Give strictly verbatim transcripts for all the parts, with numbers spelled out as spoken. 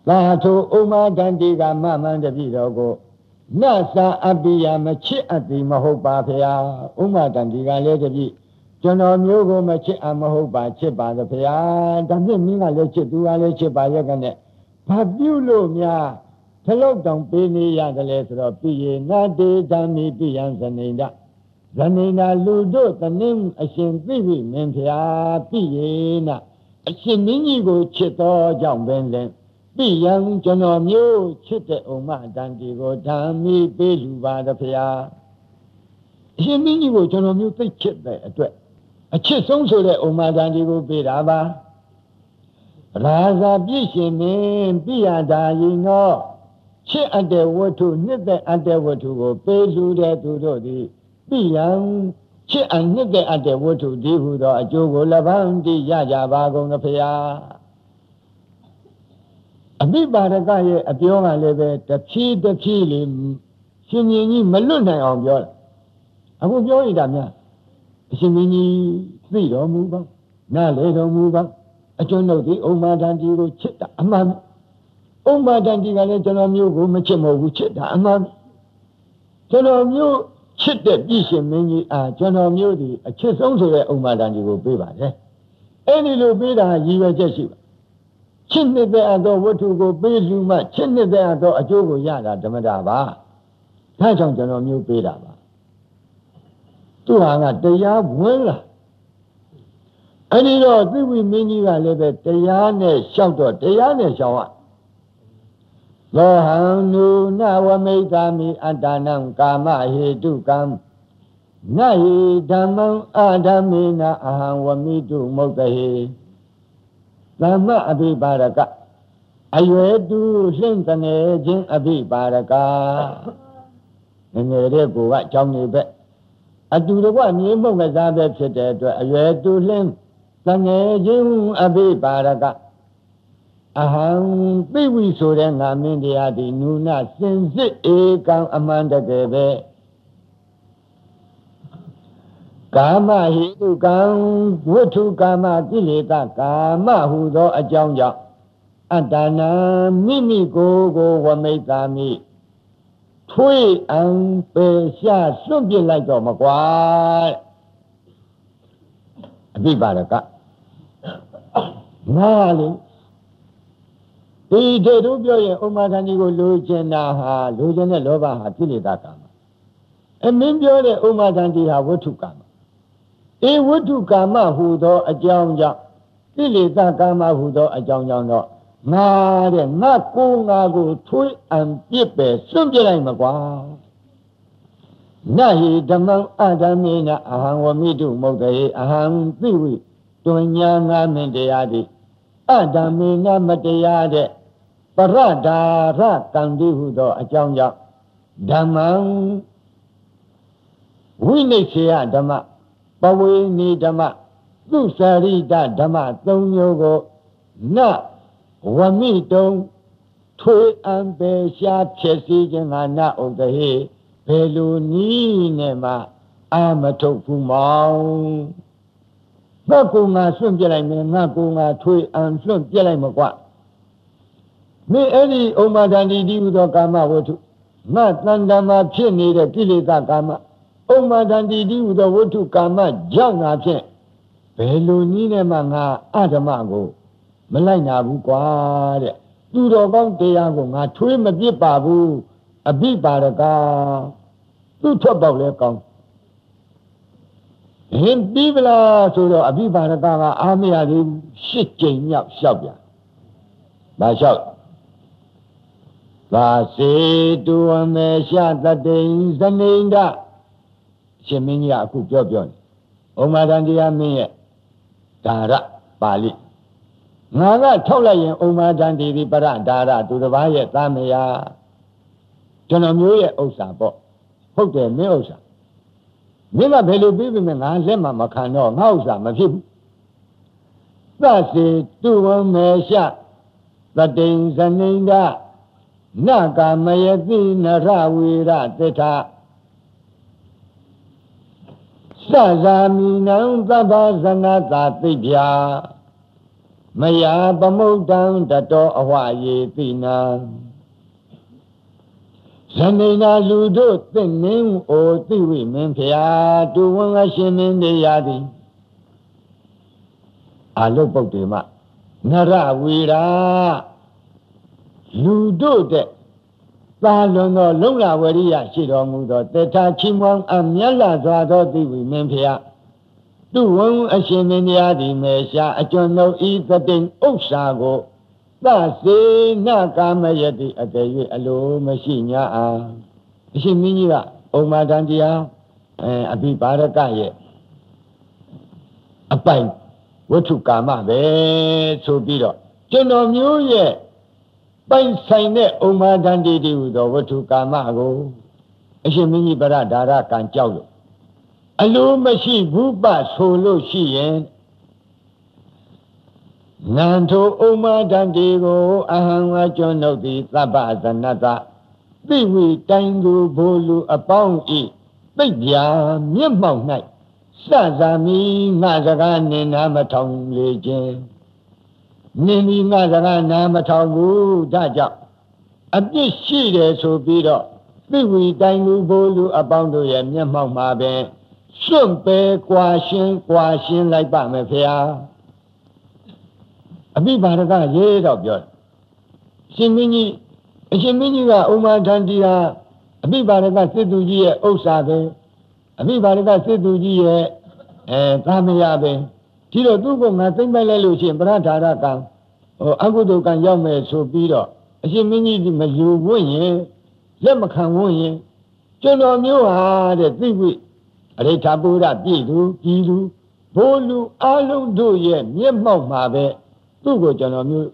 သာထုဥမာတန်တီကမမှန်တပြီတော့ကိုနတ်စာအပိယမချစ်အပ်သည်မဟုတ်ပါဗျာဥမာတန်တီကလည်းတပြီကျွန်တော်မျိုးကိုမချစ်အပ်မဟုတ်ပါချစ်ပါသဗျာဒါဖြင့်မင်းကလည်းချစ်သူကလည်းချစ်ပါရဲ့ကနဲ့ဘာပြုလို့များထလောက်တောင်ပေးနေရတယ်လဲဆိုတော့ပိယေနတေဓမ္မိပိယံဇနိန္ဒဇနိန္ဒလူတို့တနည်းအရှင်သိပြီမင်းဗျာပိယေနအရှင်မင်းကြီးကိုချစ်တော်ကြောင့်ပင်လင်ပိယံကျွန်တော်မျိုးချစ်တဲ့ဥမ္မာတန်တီကိုဓမ္မိပေးလူပါသဗျာအရှင်မင်းကြီးကိုကျွန်တော်မျိုးသိချစ်တဲ့အတွက်အချစ်ဆုံးဆိုတဲ့ဥမ္မာတန်တီကိုပေးတာပါရာဇာပြည့်ရှင်မင်းပိယတာယိနောချစ်အပ်တဲ့ဝတ္ထုနှစ်သက်အပ်တဲ့ဝတ္ထုကိုပေးလူတဲ့သူတို့သည်ပိယံချစ်အပ်နှစ်သက်အပ်တဲ့ဝတ္ထုဒီဟုသောအကျိုးကိုလည်းပန်းတည်ရကြပါကုန်သဗျာအမိပါရကရဲ့အပြောကလည်းပဲတဖြည်းတဖြည်းလေးရှင်မြင်းကြီးမလွတ်နိုင်အောင်ပြောတယ်အခုပြောရတာများအရှင်မြင်းကြီးသိတော်မူပါနားလေတော်မူပါအကျွန်ုပ်ဒီဥမ္မာတန်တီကိုချစ်တာအမှန်ဥမ္မာတန်တီကလည်းကျွန်တော်မျိုးကိုမချစ်မဟုတ်ဘူးချစ်တာအမှန်ကျွန်တော်မျိုးချစ်တဲ့ပြည်ရှင်မင်းကြီးအားကျွန်တော်မျိုးဒီအချစ်ဆုံးဆိုတဲ့ဥမ္မာတန်တီကိုပေးပါတယ်အဲ့ဒီလိုပေးတာရည်ရွယ်ချက်ရှိပါချစ်နှစ်တဲ့အသောဝတ္ထုကိုပေးလူမှချစ်နှစ်တဲ့အသောအကျိုးကိုရတာဓမ္မတာပါဒါကြောင့်ကျွန်တော်မျိုးပေးတာပါသူဟာကတရားဝင်လာအဲ့ဒီတော့သိဝိမင်းကြီးကလည်းပဲတရားနဲ့လျှောက်တော့တရားနဲ့လျှောက်ရလောဟံနုနဝမိတ်သာမိအတ္တနံကာမဟေတုကံနဟိဓမ္မံအာဓမ္မေနအဟံဝမိတုမုတ်တေသမ္မအဘိပါရကအရွယ်တူလှင့်တငယ်ချင်းအဘိပါရကငငယ်တဲ့ကိုကအကြောင်းနေပဲအတူတကွမြေမှုန့်ကစားပဲဖြစ်တဲ့အတွက်အရွယ်တူလှင့်တငယ်ချင်းအဘိပါရကအဟံသိဝိဆိုတဲ့ငါမင်းတရားဒီနုနစင်စစ်ဧကံအမှန်တကယ်ပဲကာမဟိတုကံဝတ္ထုကာမကိလေသာကာမဟူသောအကြောင်းကြောင့်အတ္တနာမိမိကိုယ်ကိုဝမိတ်သာမိထွေးအံပေရှာစွန့်ပစ်လိုက်တော့မကွာအဘိပါရကငါလေဒီတေတို့ပြောရင်ဥမ္မာတန်ကြီးကိုလိုချင်တာဟာလိုချင်တဲ့လောဘဟာကိလေသာကာမအမင်းပြောတဲ့ဥမ္မာတန်ကြီးဟာဝတ္ထုကာမဧဝတ္ထုကာမဟူသောအကြောင်းကြောင့်ကိလေသာကာမဟူသောအကြောင်းကြောင့်တော့ငါတဲ့ငါကိုငါကိုထွေးအံပြစ်ပဲစွန့်ပြလိုက်မှာကွာနဟိဓမ္မံအဓမ္မေနအဟံဝမိတုမုတ်တေအဟံသိဝိတွညာငါမင်းတရားသည်အဓမ္မေနမတရားတဲ့ပရဒါရကံတိဟုသောအကြောင်းကြောင့်ဓမ္မံဝိနိစ္ဆေယဓမ္မပဝေနိဓမ္မသူစရိတဓမ္မသုံးမျိုးကိုနဝမိတုံထွေအံပေရှားဖြစ်စီခြင်းငါနဥဒ္ဒေဘယ်လိုနည်းနဲ့မှအာမထုတ်ဘူးမောင်ငါကူငါစွန့်ပြလိုက်မယ်ငါကူငါထွေအံစွန့်ပြလိုက်မကွမင်းအဲ့ဒီဥမ္မာတန်တီဒီဟုသောကာမဝတ္ထုငါတန်တမှာဖြစ်နေတဲ့ကိလေသာကာမဥမ္မာတန်တီဒီဟုသောဝတ္ထုကာမကြောင့်ငါဖြင့်ဘယ်လိုနည်းနဲ့မှငါအဓမ္မကိုမလိုက်နာဘူးကွာတဲ့သူတော်ကောင်းတရားကိုငါထွေးမပြစ်ပါဘူးအဘိပါရကသူ့ထွက်ပေါက်လဲကောင်းဟင်ပြီးပလားဆိုတော့အဘိပါရကကအာမရသေးရှစ်ကြိမ်မြောက်လျှောက်ပြန်မလျှောက်သာစေတုဝမေရှတတိန်ဇနိန္ဒရှင်မင်းကြီးအခုပြောပြောနေဩမာတန်တရားမင်းရဲ့ဒါရပါဠိငါကထောက်လိုက်ရင်ဩမာတန်တီဒီပရဒါရသူတစ်ပါးရဲ့သားမယားကျွန်တော်မျိုးရဲ့ဥစ္စာပေါ့ဟုတ်တယ်မင်းဥစ္စာမင်းကဘယ်လိုပြီးပြီမငါလက်မှမခံတော့ငါဥစ္စာမဖြစ်ဘူးသစေတုဝမေရှသတိန်ဇနိန္ဒနကာမယတိနရဝေရတိထသဇာမိနံသဗ္ဗဇနတာသိဗျာ Maya Bamudang Dato Awaye Tina Zanina Ludo Thinning O Tiwi Menfia to one Ashim in the Yadi Alopokima Nara Wira Ludo de Balono Lula Waria Shiromudo Teta Chimwang Amyala Zado Tiwi Menfia Do one Ashim in the Yadi Mesha I don't know either thing Osago That's the Nakamayati at the Alo Machina. Shiminia, Oma Dandia, a Bibarakaye. A pine. What to come up, eh? So be it. General New Year. Pine sign it, Oma Dandi, what to come up. Shimini Baradara can chow. Alo Machi, Buba, Solo, she and Nanto Oma Dandigo, Ahanga Jono di Sabazanata, Biwi Tangu Bolu upon it, Bidya, Mimmo night, Sazami, Nazagan, Namatong Legend, Nini Nazagan, Namatongu, Daja, a bit sheet so beat up, Biwi Tangu Bolu upon the Mimmo Mabe, Sumpe, Quashin, Quashin like Bamafia. A big baraka, yes, of your Simini, a Simini, Oma Tandia, a big baraka, Situji, Osabe, a big baraka, Situji, and Tamiabe, Tiro Dugo, nothing by Lucian, Brataraka, or Agudo can Yame, so Biro, a Simini, Mazu, Winnie, Lemakan Winnie, Jono Mua, the Tiwi, a Retabura, Pidu, Pidu, Bolu, Alu, do ye, Yemo Mabe. Tu go General New.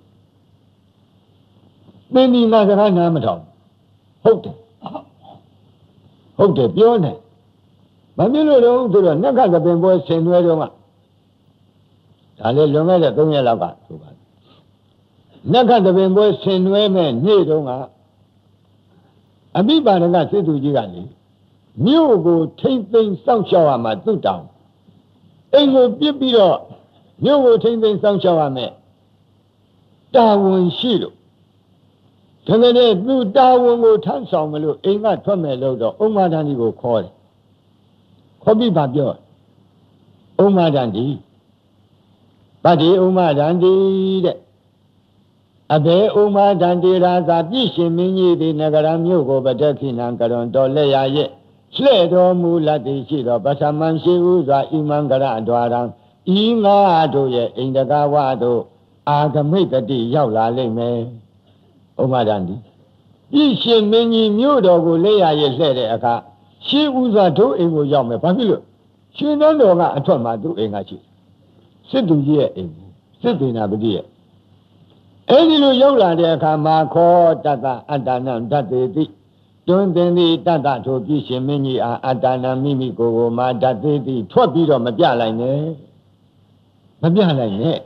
Many Nazara Namaton. Hote. Hote, Pione. Mamilo to the Naka the Bembo Senua. Ale Longa the Donia Lava. Naka the Bembo Senua, Nedonga. Abiba Naga said to Gigani. New go take things some shower my two down. Engo Bibiro. New go take things some shower me. Darwin Shido. Tangane, blue Darwin will turn some little, ain't got from a load of Oma Dandi will call it. Hobby Babio. Oma Dandi. Badi Oma Dandi. Abe Oma Dandi Raza Bishi Mini di Nagaram Yogo Badaki Nankaron Dolea ye. Sledo Mulati Shido, Basaman Shiuza Imangara Dwaran. Inga Doye in the Gawado. I can make a day, Yaula Leme. Oh, Madame. Ishi many new dog will lay a year. She was a two in Yama Pavilo. She no longer a Toma do in a chip. Sit to year in, sit in Abadia. Any no Yola there can mark Tata Adana that they did. Don't they need Tata to Bishi many Adana Mimico, my that they did. Twelve beat on Mabialine. Mabialine.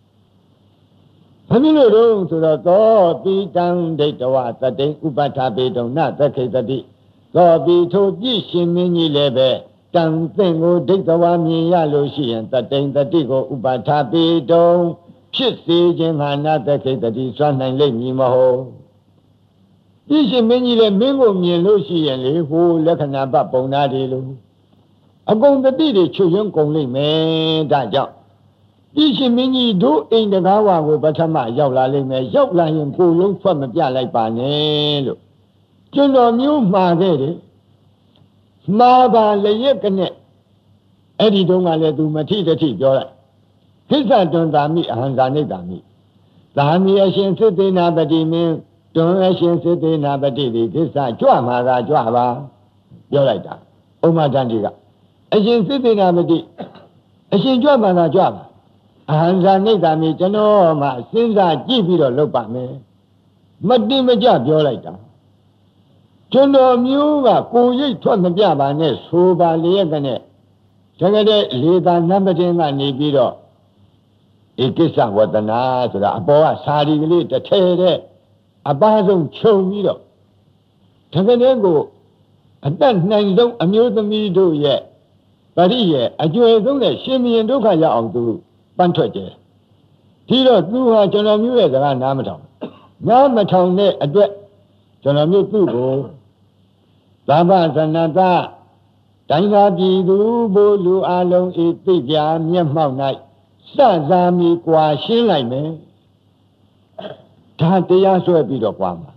Pamilo to the door, be down data was the day Ubata Bedo, not the case of it. Go be to Bishi mini lebe, down thing or data one yellow she and the day the Digo Ubata Bedo, shit siege and not the case of this one and let me mo. Bishi mini le mingo me Lucy and Lee who look an abba bonadilo. I'm going to be the children calling me that job. Ishi mini do in the Gawa with Batama Yaula Lime, Yaula and Pulu from a Pia like Banelo. General New Margate Maba Layakane Eddie Donga let do Matita Tea, Yola. His I don't dami, Hanzani dami. The Hami Asian city nabadi mean, don't Asian city nabadi, this I Juamara Juava. Yolita, Oma Dandiga. Asian city nabadi, Asian Juamara Juava. Hanzani dami, Janoma, since I give you a look at me. Madimaja Yolita. General Muga, Kuyi Twan Java, Suba Liagane. Tagade, Lida Namatin and Nibido. It is what the night, the Aboa Sadi, the Tere, a Bazum Chomido. Taganego, and then nine don't amuse me do yet. But here, I do a shimmy and Dukaya on to Bantoje. ဒီတော့သူဟာကျွန်တော်မျိုးရဲ့စကားနားမထောင်နားမထောင်တဲ့အတွက်ကျွန်တော်မျိုးသူ့ကိုသာဘသနတတိုင်းသာပြည်သူဘိုလ်လူအလုံးဤသိကြမျက်မှောက်၌စစားမီကွာရှင်းလိုက်မယ်ဒါတရားဆွဲပြီးတော့ကွာမှာ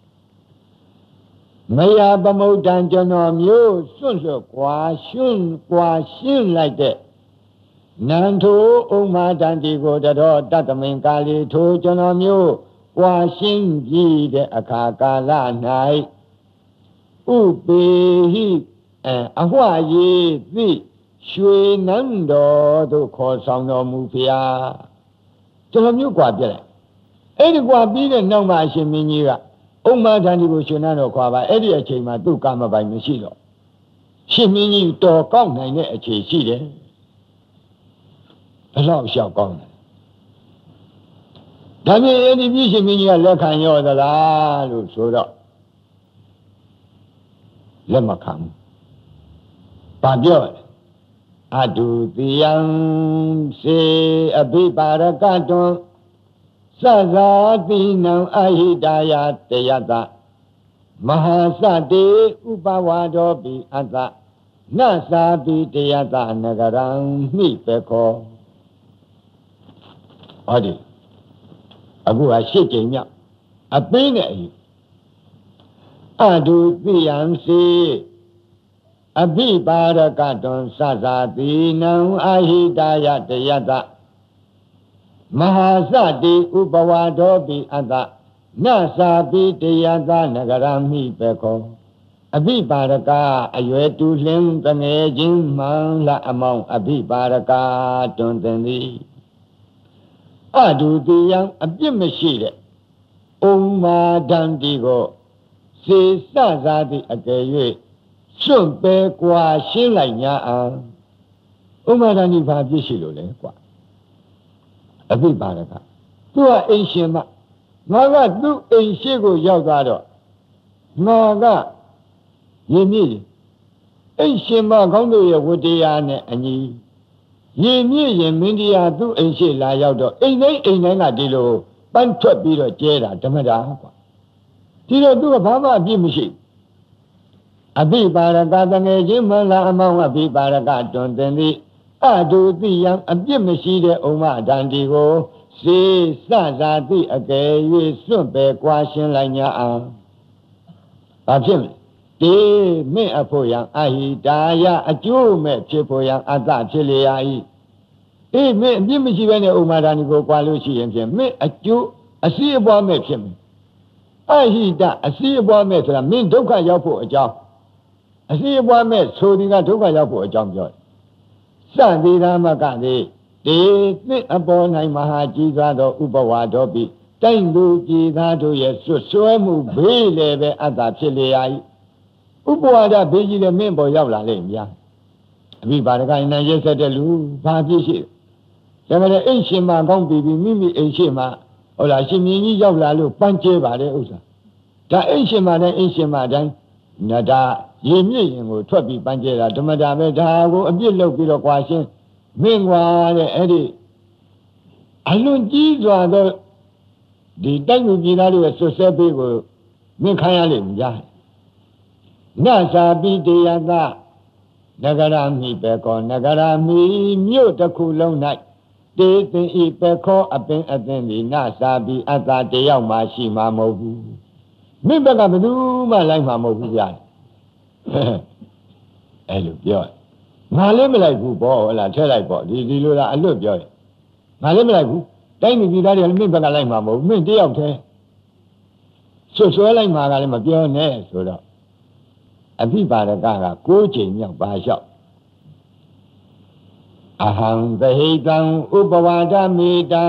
မယာပမုဒ္ဒံကျွန်တော်မျိုးစွန့်လွတ်ကွာရှင်းကွာရှင်းလိုက်တဲ့နန္ထိုဥမ္မာတန်တီကိုတတော်တတမင်ကာလီထိုကျွန်တော်မျိုးကွာရှင်းကြည့်တဲ့အခါကာလ၌ဥပေဟိအဟွာရေသိရွှေနန်းတော်သို့ခေါ်ဆောင်တော်မူဖျားကျွန်တော်မျိုးကွာပြလိုက်အဲ့ဒီကွာပြီးတဲ့နောက်မှအရှင်မင်းကြီးကဥမ္မာတန်တီကိုရွှေနန်းတော်ခွာပါအဲ့ဒီအချိန်မှာသူ့ကာမပိုင်မရှိတော့ရှင်မင်းကြီးတော်ကောက်နိုင်တဲ့အခြေရှိတယ်ဘယ်လောက်လျှောက်ကောင်းတယ်ဒါဖြင့်အဲ့ဒီပြည်ရှင်မင်းကြီးကလက်ခံရောသလားလို့ဆိုတော့လက်မခံဘူးဘာပြောလဲအတုတိယံစေအဘိပါရကတွံသဇာတိနံအဟိတာယတယတမဟာစတေဥပဝါဒောပိအတ္တနသာပိတယတနဂရံမိပေခောဟောဒီအခုဟာရှစ်ကြိမ်မြောက်အပင်းနဲ့အယူအတုတိယံစေအဘိပါရကတွံသဇာတိနံအဟိတာယတယတမဟာစတိဥပဝါဒောပိအတ္တနသာပိတယတနဂရမိပေခောအဘိပါရကအရွယ်တူလင်းတငယ်ချင်းမှန်လာအမောင်အဘိပါရကတွင်တင်သည်အတုတိယံအပြစ်မရှိတဲ့ဥမ္မာဒန္တိကိုစေစဇာတိအကယ်၍စွန့်ပဲကွာရှင်းလိုက်ညာအောင်ဥမ္မာဒန္တိဘာပြစ်ရှိလို့လဲကွာအဘိပါရကသူကအိမ်ရှင်မငါကသူ့အိမ်ရှိကိုရောက်သွားတော့ငါကရင်းမြစ်အိမ်ရှင်မကောင်းတို့ရဲ့ဝတ္တရားနဲ့အညီရင်းမြစ်ရင်မင်းတရားသူ့အိမ်ရှိလာရောက်တော့အိမ်တိုင်းအိမ်တိုင်းကဒီလိုပန်းထွက်ပြီးတော့ကျဲတာဓမ္မတာကွာဒီတော့သူကဘာမှအပြစ်မရှိအဘိပါရကတငယ်ချင်းမှလာအမောင်းအဘိပါရကတွင်တင်သည်အတုတိယံအပြစ်မရှိတဲ့ဥမ္မာဒန္တိကိုစေစဇာတိအကယ်၍စွန့်ပဲကွာရှင်းလိုက်ညာအောင်ဘာဖြစ်လဲတေမင့်အဖို့ယံအဟိတာယအကျိုးမဲ့ဖြစ်ဖို့ယံအတ္တဖြစ်လေရာ၏အေးမင့်အပြစ်မရှိဘဲနဲ့ဥမ္မာဒန္တိကိုကွာလို့ရှိရင်ဖြင့်မင့်အကျိုးအစီအပွားမဲ့ဖြစ်မယ်အဟိတအစီအပွားမဲ့ဆိုတာမင့်ဒုက္ခရောက်ဖို့အကြောင်းအစီအပွားမဲ့ဆိုဒီကဒုက္ခရောက်ဖို့အကြောင်းပြောတယ်စသည်ဓမ္မကတိတေသစ်အပေါ်၌မဟာကြီးစွာသောဥပဝါဒောပိတိုင်းသူပြည်သားတို့ရဲ့ဆွဆွဲမှုဘေးလည်းပဲအတ္တဖြစ်လေရာ၏ဥပဝါဒဘေးကြီးလည်းမင်းပေါ်ရောက်လာလိမ့်များအဘိပါရကဉာဏ်ရက်ဆက်တဲ့လူဘာဖြစ်ရှိတယ်ဒါကြတဲ့အိမ်ရှင်မကောင်းပြီပြီမိမိအိမ်ရှင်မဟုတ်လားရှင်မြင်းကြီးရောက်လာလို့ပန်းကျဲပါတယ်ဥစ္စာဒါအိမ်ရှင်မနဲ့အိမ်ရှင်မတိုင်းနဒါရေမြင့်ရင်ကိုထွက်ပြီးပန်းကျဲတာဓမ္မတာပဲဒါကိုအပြစ်လုပ်ပြီးတော့ကွာရှင်းမင်းကွာတဲ့အဲ့ဒီအလွန်ကြီးစွာသောဒီတိုက်မှုပြည်သားတွေရဲ့ဆွဆဲပေးကိုမင်းခံရလိမ့်မယ်ကြားနသာပိတေယတနဂရမိပေကောနဂရမိမြို့တစ်ခုလုံး၌တေသင်ဤပေခောအပင်အသင်ဒီနသာပိအတ္တတယောက်မှရှိမှာမဟုတ်ဘူးမင်းဘက်ကဘယ်သူမှလိုက်မှာမဟုတ်ဘူးကြားအဲ့လိုပြောငါလည်းမလိုက်ဘူးပေါ့ဟလားထဲလိုက်ပေါ့ဒီဒီလိုလားအလွတ်ပြောတယ်ငါလည်းမလိုက်ဘူးတိုင်းပြည်သားတွေလည်းမင်းဘက်ကလိုက်မှာမဟုတ်ဘူးမင်းတယောက်တည်းဆွဆွဲလိုက်မှာကလည်းမပြောနဲ့ဆိုတော့အဘိပါရကကကိုးချိန်မြောက်ပါလျှောက်အဟံသဟိတံဥပဝါဒမေတံ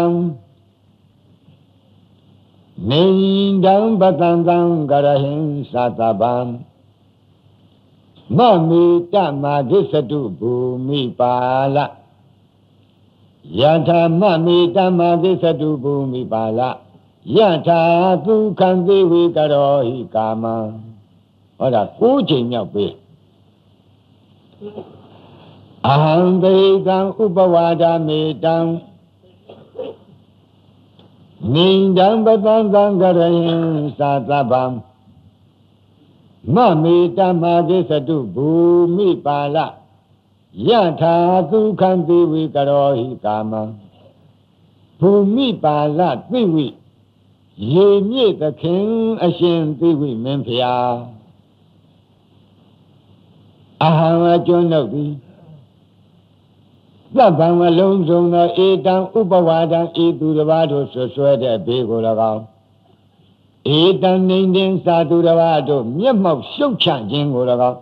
နေတံပတံတံကရဟင်သတဗံမမေတ္တမာဂစ္ဆတုဘူမိပါလယထာမမေတ္တမာဂစ္ဆတုဘူမိပါလယထာဒုက္ခံသေဝေကရောဟိကာမံဟောတာကိုးချိန်မြောက်ပြီအဟံသေတံဥပဝါဒမေတံ Ning dang batang dang garayin sa tabam Mami tamage satu bumi pala Yatha dukhan tiwi karohi kamam Bumi pala tiwi Ye nye takhin ashin tiwi menphya Aham achon nokti Sabang along song na etang upawadang idurabado suswede bego lagaw. Etang ninding sa durabado miyamaw siyokchan jingo lagaw.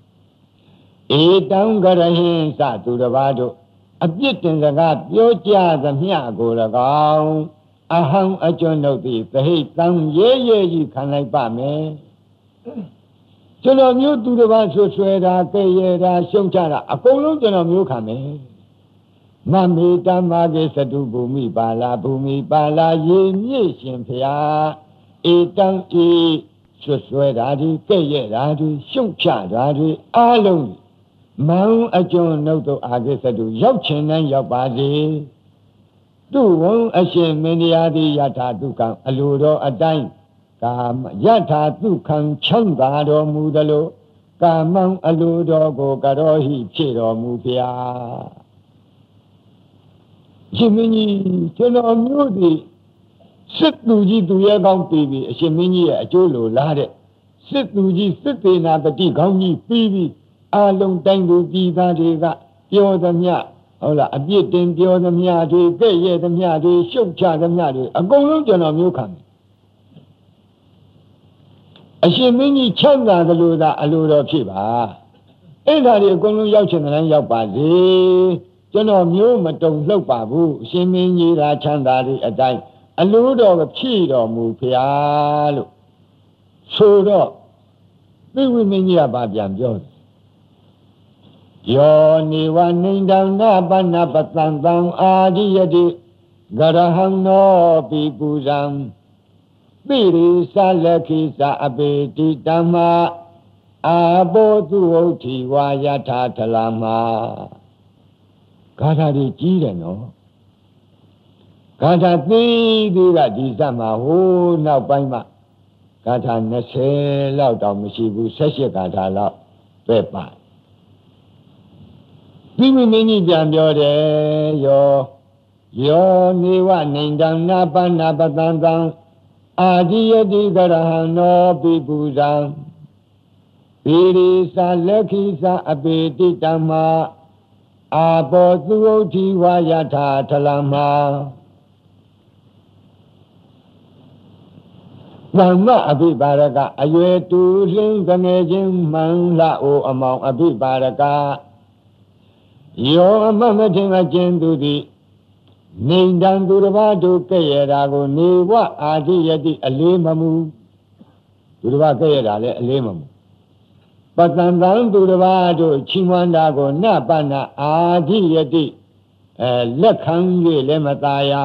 Etang garahin sa durabado abitin laga pyocha zamya go lagaw. Ahang achon nokti tahit tang ye ye ji kanay pa me. Chano myo durabado susweda kayeda siyokchan la akolong chano myo kame. Mami tamage satu bumi pala bumi pala ye nye shin phya etang e suswe da di kye da di shuk cha da di a long mang achon nau to age satu yauk chin nan yauk pa se tu won ashin miniya di yatha dukhan alu ro atain ka yatha dukhan chang da ro mu da lo ka mang alu ro ko ka ro hi phit ro mu phyaရှင်မင်းကြီးကျွန်တော်မျိုးဒီစစ်သူကြီးသူရဲကောင်းပြီးပြီအရှင်မင်းကြီးရဲ့အကျိုးလိုလားတဲ့စစ်သူကြီးစစ်သေးနာပတိကောင်းကြီးပြီးပြီအာလုံးတိုင်းကိုပြည်သားတွေကပြောသမျှဟုတ်လားအပြစ်တင်ပြောသမျှတွေကဲ့ရဲ့သမျှတွေရှုတ်ချသမျှတွေအကုန်လုံးကျွန်တော်မျိုးခံတယ်အရှင်မင်းကြီးချမ်းသာသလိုသာအလိုတော်ဖြစ်ပါအဲ့ဒါတွေအကုန်လုံးရောက်ချင်တဲ့တိုင်းရောက်ပါစေကျွန်တော်မျိုးမတုံလှုပ်ပါဘူးအရှင်မင်းကြီးသာချမ်းသာတဲ့အတိုင်းအလိုတော်ဖြည့်တော်မူဖျားလို့ဆိုတော့သိဝိမင်းကြီးကဗာပြန်ပြောတယ်ယောနေဝနိန္ဒနာပနာပတံတံအာဒီယတိဂရဟံနောပိပုဇံပိရိသလခိသအပေတိတမ္မာအာဘောသူဟုတ်တိဝါယထာထလမဂါထာတွေကြီးတယ်နော်ဂါထာသေးသေးကဒီစက်မှာဟိုးနောက်ပိုင်းမှာဂါထာ၂၀လောက်တောင်မရှိဘူး၁၈ဂါထာလောက်ပဲပါဒီမင်းကြီးပြန်ပြောတယ်ယောယောနေဝနိန္ဒနာပနာပတံတံအာဒီယတိကရဟံနောပိပုဇံပိရိသလက်ခိသအပေတိတမ္မာအာဘောသူဟုတ်တိဝါယထာထလမသမ္မအဘိပါရကအရွယ်တူလင်းငငယ်ချင်းမှန်လာအိုအမောင်အဘိပါရကယောအမမထင်အကျဉ်သူသည်နေတံသူတစ်ပါးတို့ကဲ့ရတာကိုနေဝအာတိယတိအလေးမမှုသူတစ်ပါးကဲ့ရတာလည်းအလေးမမှုပတံတံသူတစ်ပါးတို့ချီးမွမ်းတာကိုနပနာအာတိယတိအဲလက်ခံ၍လည်းမသာယာ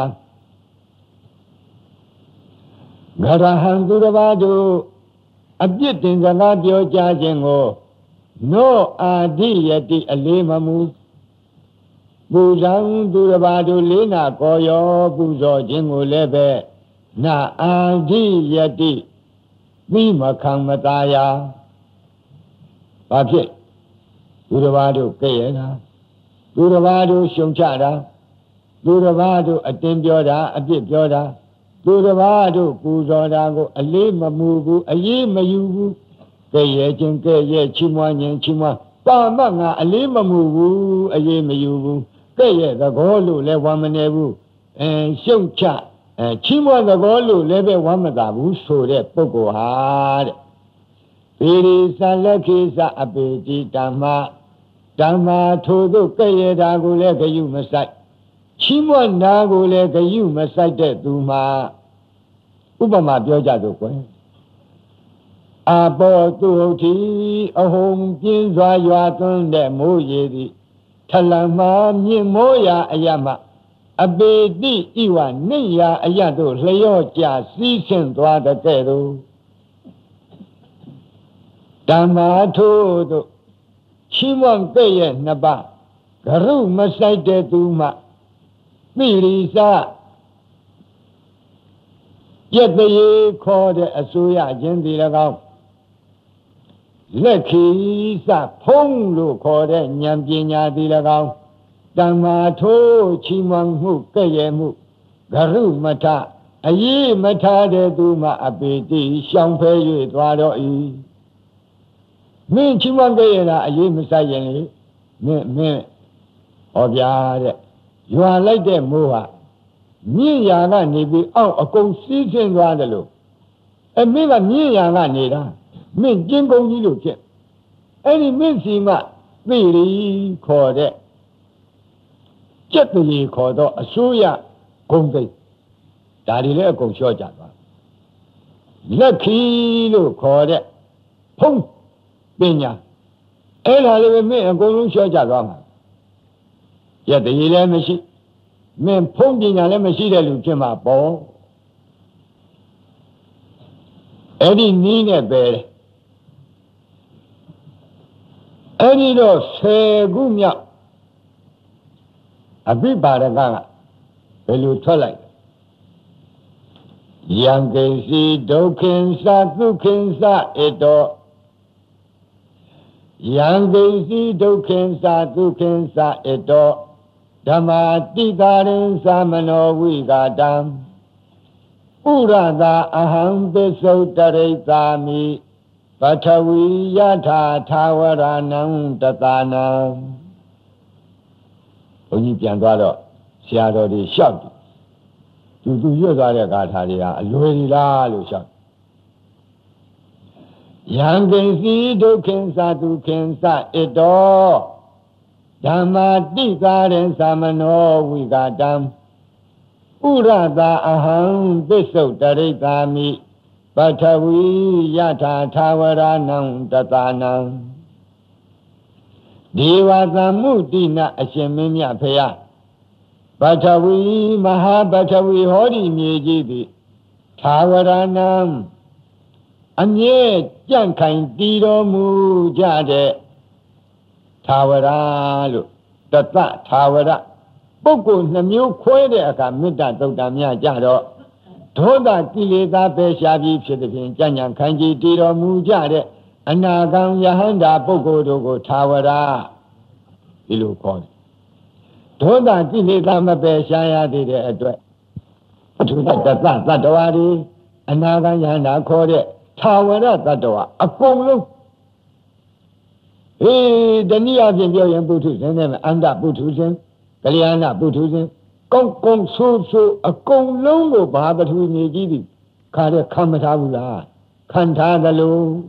ဂရဟံသူတစ်ပါးတို့အပြစ်တင်စကားပြောကြခြင်းကိုနောအာတိယတိအလေးမမှုပူဇံသူတစ်ပါးတို့လေးနာကောရောပူဇော်ခြင်းကိုလည်းပဲနာအာတိယတိပြီးမခံမသာယာဘာဖြစ်သူတစ်ပါးတို့ကဲ့ရတာသူတစ်ပါးတို့ရှုံချတာသူတစ်ပါးတို့အတင်းပြောတာအပြစ်ပြောတာသူတစ်ပါးတို့ပူဇော်တာကိုအလေးမမူဘူးအရေးမယူဘူးကဲ့ရခြင်းကဲ့ရချီးမွမ်းခြင်းချီးမွမ်းပါမငါအလေးမမူဘူးအရေးမယူဘူးကဲ့ရသဘောလို့လည်းဝမ်းမနေဘူးအဲရှုံချအဲချီးမွမ်းသဘောလို့လည်းပဲဝမ်းမသာဘူးဆိုတဲ့ပုဂ္ဂိုလ်ဟာတဲ့ပိရိသလက်ခိသအပေတိဓမ္မဓမ္မာထိုသို့ကဲ့ရတာကိုလည်းဂယုမဆိုင်ချီးမွမ်းတာကိုလည်းဂယုမဆိုင်တဲ့သူမှာဥပမာပြောကြတော့ကွယ်အာဘောသူဟုတ်တိအဟုန်ပြင်းစွာရွာသွန်းတဲ့မိုးရေသည်ထလမမြင့်မိုးရာအရမအပေတိဤဝနိယာအရတို့လျော့ကျစီးဆင်းသွားတဲ့ကဲ့သို့ဓမ္မာထို့သို့ချီးမွမ်းကဲ့ရဲ့နှစ်ပါးဂရုမဆိုင်တဲ့သူမှပိရိစ Yet the ye called a suya gentile Lucky sa pong lu called a nyampinya dilago Damato chimang mu kayemu Garu mata aye mata de duma abiti shampe yu dwado e Min chimang kayena aye misayen me me obya you are like the moa Me yana nibi out a go season rather A mila me yana nida Min jingo you get Any minsima really called it Jet the ye called a suya gombe Daddy let go short java Lucky look called it Pong Binya And I live in me and go short java Yet the ye machine Men ponging a lemon lu came up ball. Eddie Nina bed. Eddie no say gumya. A big baragana. Belu tolai. Young Gacy, Dokins, Dukins, Edo. Young Gacy, Dokins, Dukins, Edo. Dhamma Tikarin Samano Vigadam Urada Aham Beso Taretami Patavi Yata Tawaranam Tatanam Only Pianguado, Seattle de Shop. You do use other Gataria, Luella Lusha. Young Gacy, Dukensa, Dukensa, Edo. Dhamma Tikarin Samano Vigadam Urada Aham Beso Taretami Patavi Yata Tawaranam Tatanam Devata Mutina Asheminya Paya Patavi Mahabatavi Hori Miejidi Tawaranam Anye Jankain Tiro Mujade Tawara, Tata, Tawara, Boko, Namu, Quaida, Mita, Dodamia, Jado, Toda, Tilida, Beshavi, Chedin, Janyan, Kanji, Tiro, Mujade, Anagam, Yahanda, Boko, Dogo, Tawara, Ilu called. Toda, Tilida, Beshaya, did it address. To that, that, Dawari, Anagam, Yahanda, called it, Tawara, Tatoa, a polo. Eh, the near the Billion Butus and then Anda Butusin, Galiana Butusin, Gong Gong So So, a Gong Longo Baba to me giving, Kada Kamatavula, Cantadalo,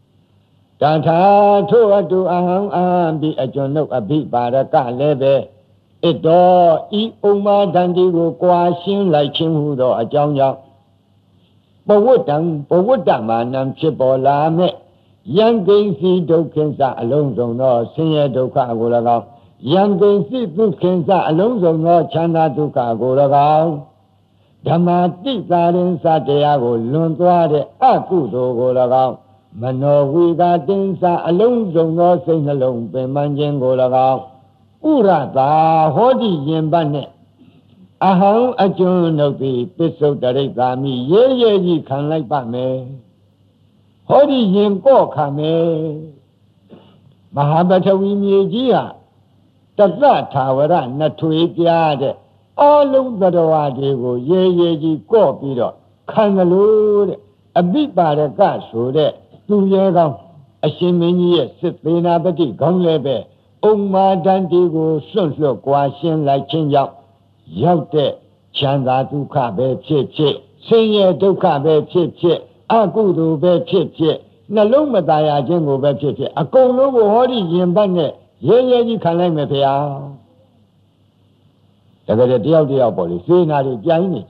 Tata, Toa to Aham, Aham, be a John of a big baraka leve, a door, E. Oma Dandigo, Quashin like Chimhudo, a John Yao. But what done, but what that man, I'm Chibola met. Young Gacy Dokensa Alonso no Senior Doka Golaga. Young Gacy Dukensa Alonso no Chana Duka Golaga. Damati Garin Satiago Luntuade Akudo Golaga. Mano Viga Densa Alonso no Saint Alone Bemanjan Golaga. Urata Hodi Yembane. Aham Ajun of the Piso Daregami, ye ye ye can like Bame. Hodi Yim Bokame Mahabatawi Miejia Tata Tawara Natuipiade all of the Dawadigo, ye ye go pido, Kangalud, a big baraka so that two years a shimini Sipina Bati Gonglebe, Oma Dandigo, Sunso, Guashin like Chinja, Yaute, Chanda Dukabe Chichi, Senior Dukabe Chichi. Akudu be chichi, Naluma Daya Jingo be chichi, a Kolo Hori Yimbane, ye ye can let me pay out. The very deal the police, not a giant.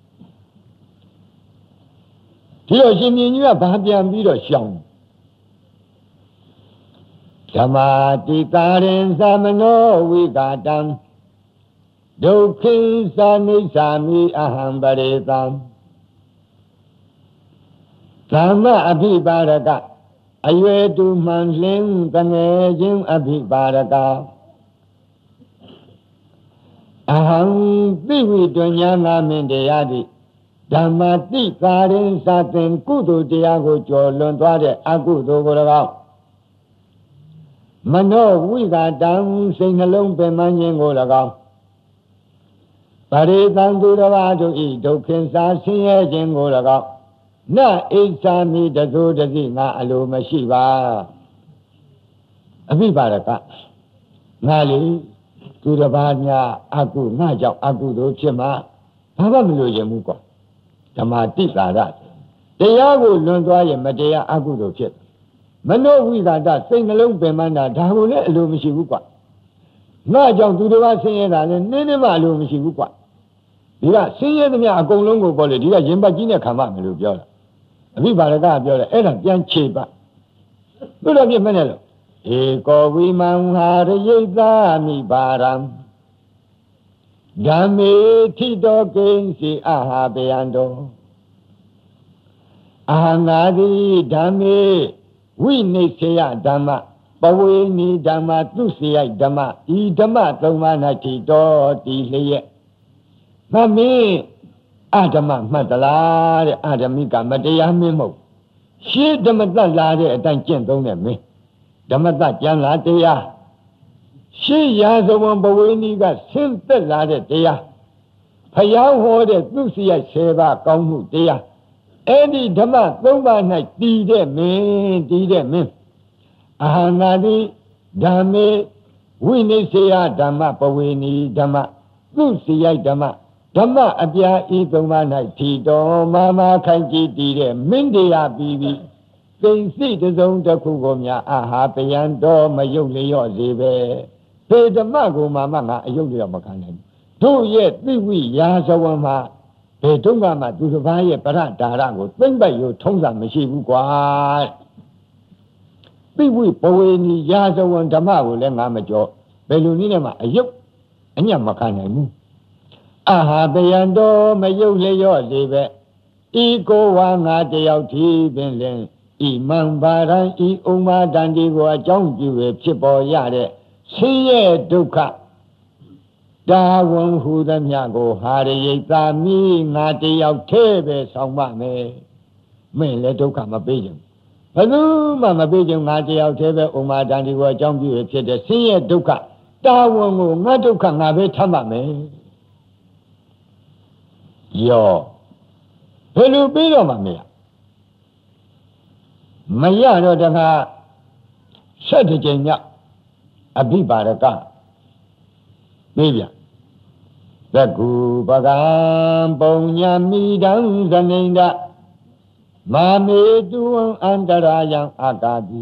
Tiosin, you have Babian Vido Sham. Samati Karin Samano, we got done. Dokin Sami Sami Ahambaritam. Sama Abhibaraka, Ayue to Manslin, Kanajim Abhibaraka. Aham Bibi Dunyana Mendeyadi, ဓမ္မတိသာရင်စာသင်ကုသိုလ်တရားကိုကျော်လွန်သွားတဲ့အကုသိုလ်ကို၎င်းမနောဝိကတံစိတ်နှလုံးပင်ပန်းခြင်းကို၎င်းပရိသံသူတစ်ပါးတို့ဤဒုက္ခစာဆင်းရဲခြင်းကို၎င်းနအိစ္ဆာမိတသို့တသိငါအလိုမရှိပါအပိပါရကငါလေသူတစ်ပါးများအကုငါကြောင့်အကုသို့ဖြစ်မှာဘာမှမလို့ရင်ဘူးကွာဓမ္မတိသာရတရားကိုလွန်သွားရင်မတရားအကုသို့ဖြစ်မနောဝိသတစိတ်နှလုံးပင်ပန်းတာဒါကိုလည်းအလိုမရှိဘူးကွာငါကြောင့်သူတစ်ပါးဆင်းရဲတာလည်းနင်းနေမှအလိုမရှိဘူးကွာဒီကဆင်းရဲသမျှအကုန်လုံးကိုပေါ်လေဒီကရင်ပတ်ကြီးနဲ့ခံမှမယ်လို့ပြောတာအဘိပါရကပြောတယ်အဲ့ဒါပြန်ခြေပတ်တို့တော့ပြမနဲ့လို့ဧကောဝိမံဟာရယိသာမိပါရံဓမ္မေထိတောကိဉ္စီအာဟာပယံတောအာငါတိဓမ္မေဝိနိစေယဓမ္မပဝေနိဓမ္မသူစေယဓမ္မဤဓမ္မသုံးပါး၌ထိတောတိလျက်မမင်းအဓမ္မမှတ်သလားတဲ့အဓမ္မိကမတရားမင်းမဟုတ်ရှင်းဓမ္မတတ်လာတဲ့အတိုင်းကျင့်သုံးတဲ့မင်းဓမ္မတကျမ်းလာတရားရှင်းရာဇဝံဘဝေနီကဆင်းသက်လာတဲ့တရားဖယားဟောတဲ့သူစီရိုက်ဆယ်ပါးကောင်းမှုတရားအဲ့ဒီဓမ္မသုံးပါး၌တည်တဲ့မင်းတည်တဲ့မင်းအာဟနာတိဓမ္မေဝိနိစေယဓမ္မပဝေနီဓမ္မသူစီရိုက်ဓမ္မဓမ္မအပြာဤသုံးပါး၌ထီတော်မာမာခိုင်ကြည်တည်တဲ့မင်းတရားပြီးပြီးသိစိတစုံတစ်ခုကိုများအာဟာပယံတော်မယုတ်လျော့စေပဲပေဓမ္မကိုမှမငါအယုတ်လျော့မခံနိုင်ဘူးတို့ရဲ့သိဝိရာဇဝံမှာဘယ်တုန်းကမှသူတစ်ပါးရဲ့ပရဒါရကိုသိမ့်ပိုက်ရိုထုံးစံမရှိဘူးကွာသိဝိပဝေနီရာဇဝံဓမ္မကိုလည်းငါမကြောဘယ်လိုနည်းနဲ့မှအယုတ်အညံ့မခံနိုင်ဘူးအာဟာပယံတော်မယုတ်လျော့စေပဲဤကိုဝါငါတယောက်ဒီပင်လင်ဤမံပါရန်ဤဥမ္မာတန်ဒီကိုအကြောင်းပြုရဖြစ်ပေါ်ရတဲ့ဆင်းရဲဒုက္ခတာဝန်ဟူသမျှကိုဟာရယိတာမိငါတယောက်ထဲပဲဆောင်ပါမယ်မင်းလည်းဒုက္ခမပေးကြဘူးဘယ်သူမှမပေးကြငါတယောက်ထဲပဲဥမ္မာတန်ဒီကိုအကြောင်းပြုရဖြစ်တဲ့ဆင်းရဲဒုက္ခတာဝန်ကိုငါဒုက္ခငါပဲထမ်းပါမယ်ယောဘယ်လိုပြီးတော့မှမရမရတော့တခါဆက်တစ်ကြိမ်မြောက်အဘိပါရကပြေးပြန်သက္ကူပကံပုံညာမိတံဇနိန္ဒမာမေတုဝံအန္တရာယံအာကာတိ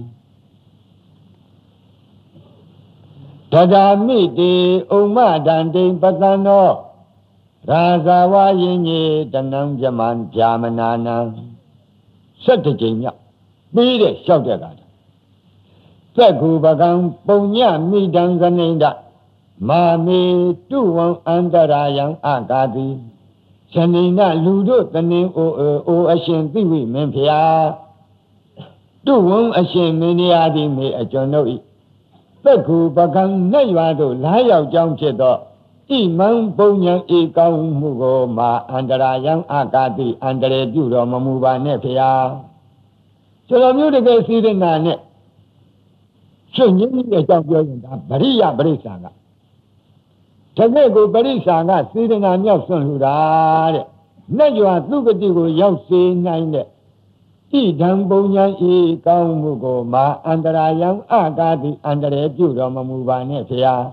တဒါမိတေဥမ္မဒန္တိပတံနောရာဇဝါယင်းကြီးတဏံပြမံဗျာမနာနံဆက်တစ်ကြိမ်မြောက်ပြီးတဲ့လျှောက်တဲ့ကသက္ကူပကံပုံညမိတံဇနိန္ဒမာမေတုဝံအန္တရာယံအာကာတိဇနိန္ဒလူတို့တနင်အိုအိုအရှင်သိဝိမင်းဖျားတုဝံအရှင်မင်းရာသည်မေအကျွန်ုပ်ဤသက္ကူပကံနဲ့ရွာတို့လာရောက်ကြောင်းဖြစ်သောဣမံပုံညာဧကောင်းမှုကိုမာအန္တရာယံအာကာတိအန္တရေပြုတော်မမူပါနဲ့ဖျားကျွန်တော်မျိုးတကယ်စီရနာနဲ့ရှင်ကြီးရဲ့အကြောင်းပြောရင်ဒါပရိယပရိစ္ဆာကတကယ်ကိုပရိစ္ဆာကစီရနာမြောက်ဆွန့်လှူတာတဲ့နဲ့ရွာသူကတိကိုရောက်စေနိုင်တဲ့ဣဒံပုံညာဧကောင်းမှုကိုမာအန္တရာယံအာကာတိအန္တရေပြုတော်မမူပါနဲ့ဖျား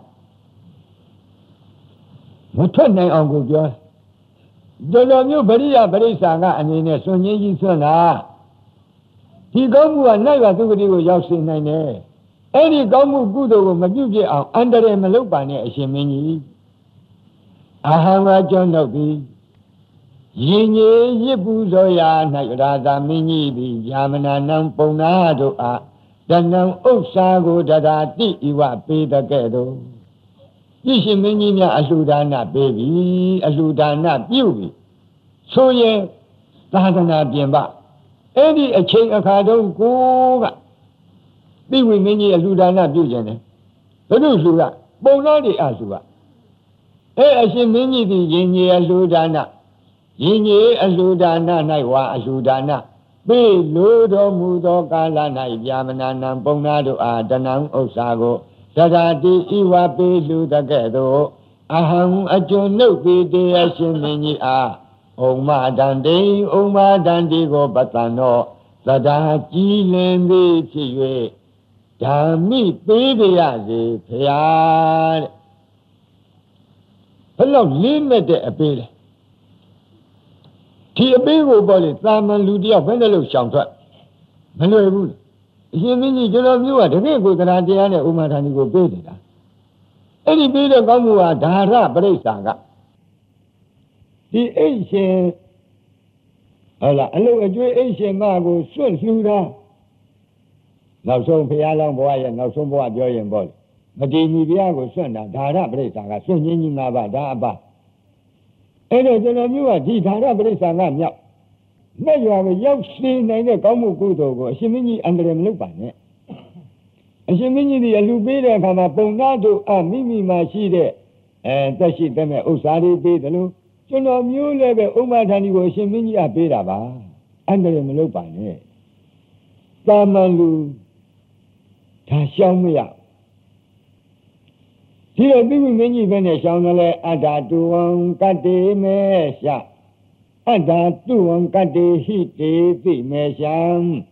မထွက်နိုင်အောင်ကိုပြောတော်တော်မျိုးပရိယပရိစ္ဆာကအနေနဲ့ဆွန်ကြီးကြီးဆွန့်လာဒီကောင်းမှုကနိုင်ရသူကတိကိုရောက်စေနိုင်တယ်အဲ့ဒီကောင်းမှုကုသိုလ်ကိုမပြုပြအောင်အန္တရာယ်မလုပ်ပါနဲ့အရှင်မင်းကြီးအာဟံဝါကြောင့်တော့ပြီးရင်ကြီးရစ်ပူဇော်ရာ၌ရာဇာမင်းကြီးသည်ယာမနာနံပုံနာတို့အားတဏံဥစ္စာကိုတရာတိဤဝပေးတဲ့ကဲ့သို့ပြည့်ရှင်မင်းကြီးများအလှူဒါနပေးပြီအလှူဒါနပြုပြီဆိုရင်သာသနာပြင်ပအဲ့ဒီအချိန်အခါတုန်းကိုကသိဝိမင်းကြီးအလှူဒါနပြုခြင်းတယ်ဘုရုလှူကပုံနာတွေအလှူကအဲ့အရှင်မင်းကြီးဒီရင်ကြီးအလှူဒါနယင်ကြီးအလှူဒါန၌ဝါအလှူဒါနပေးလိုတော်မူသောကာလ၌ဗျာမနာနံပုံနာတို့အားတဏံဥစ္စာကိုသဒ္ဓတိဤဝပေးလှူတကဲ့သို့အဟံအကျွန်ုပ်ပေတေအရှင်မင်းကြီးအားဩမဒန္တိဩမဒန္တိကိုပတန်တော်သဒ္ဓကြည်လင်သည်ဖြစ်၍ဓမ္မိပေးပြရစေဖရာတဲ့ဘယ်လောက်လေးမဲ့တဲ့အပေးလဲဒီအပေးကိုပေါ့လေသာမန်လူတယောက်ဘယ်နဲ့လို့ရှောင်ထွက်မလွယ်ဘူးအရှင်မင်းကြီးကျွန်တော်မျိုးကတကယ်ကိုတရားတရားနဲ့ဥမ္မာဒန္တိကိုပေးနေတာအဲ့ဒီပေးတဲ့ကောင်းမှုဟာဓာရပရိစ္ဆာကဒီအိတ်ရှင်ဟုတ်လားအလုံးအကျွေးအိတ်ရှင်မကိုစွန့်လှူတာနောက်ဆုံးဘုရားလောင်းဘဝရဲ့နောက်ဆုံးဘဝပြောရင်ပေါ့လေမတည်မီဘုရားကိုစွန့်တာဓာရပရိစ္ဆာကစွန့်ချင်းကြီးငါးပါးဒါအပါအဲ့တော့ကျွန်တော်မျိုးကဒီဓာရပရိစ္ဆာကမြောက်နဲ့ရွာကိုရောက်ရှိနိုင်တဲ့ကောင်းမှုကုသိုလ်ကိုအရှင်မင်းကြီးအန္တရာယ်မလုပ်ပါနဲ့အရှင်မင်းကြီးဒီအလှပေးတဲ့အခါမှာပုံနာတို့အမိမိမှာရှိတဲ့အဲတက်ရှိတဲ့မဲ့ဥစ္စာတွေပေးတယ်လို့ကျွန်တော်မျိုးလည်းပဲဥမ္မာဒန္တိကိုအရှင်မင်းကြီးအပေးတာပါအန္တရာယ်မလုပ်ပါနဲ့တာမန်လူဒါရှောင်းမရဒီတော့သူမင်းကြီးပဲနဲ့ရှောင်းတယ်လေအတ္တတုဝံကတ္တေမေရှအတ္တတုဝံကတ္တေဟိတေသိမေရှံ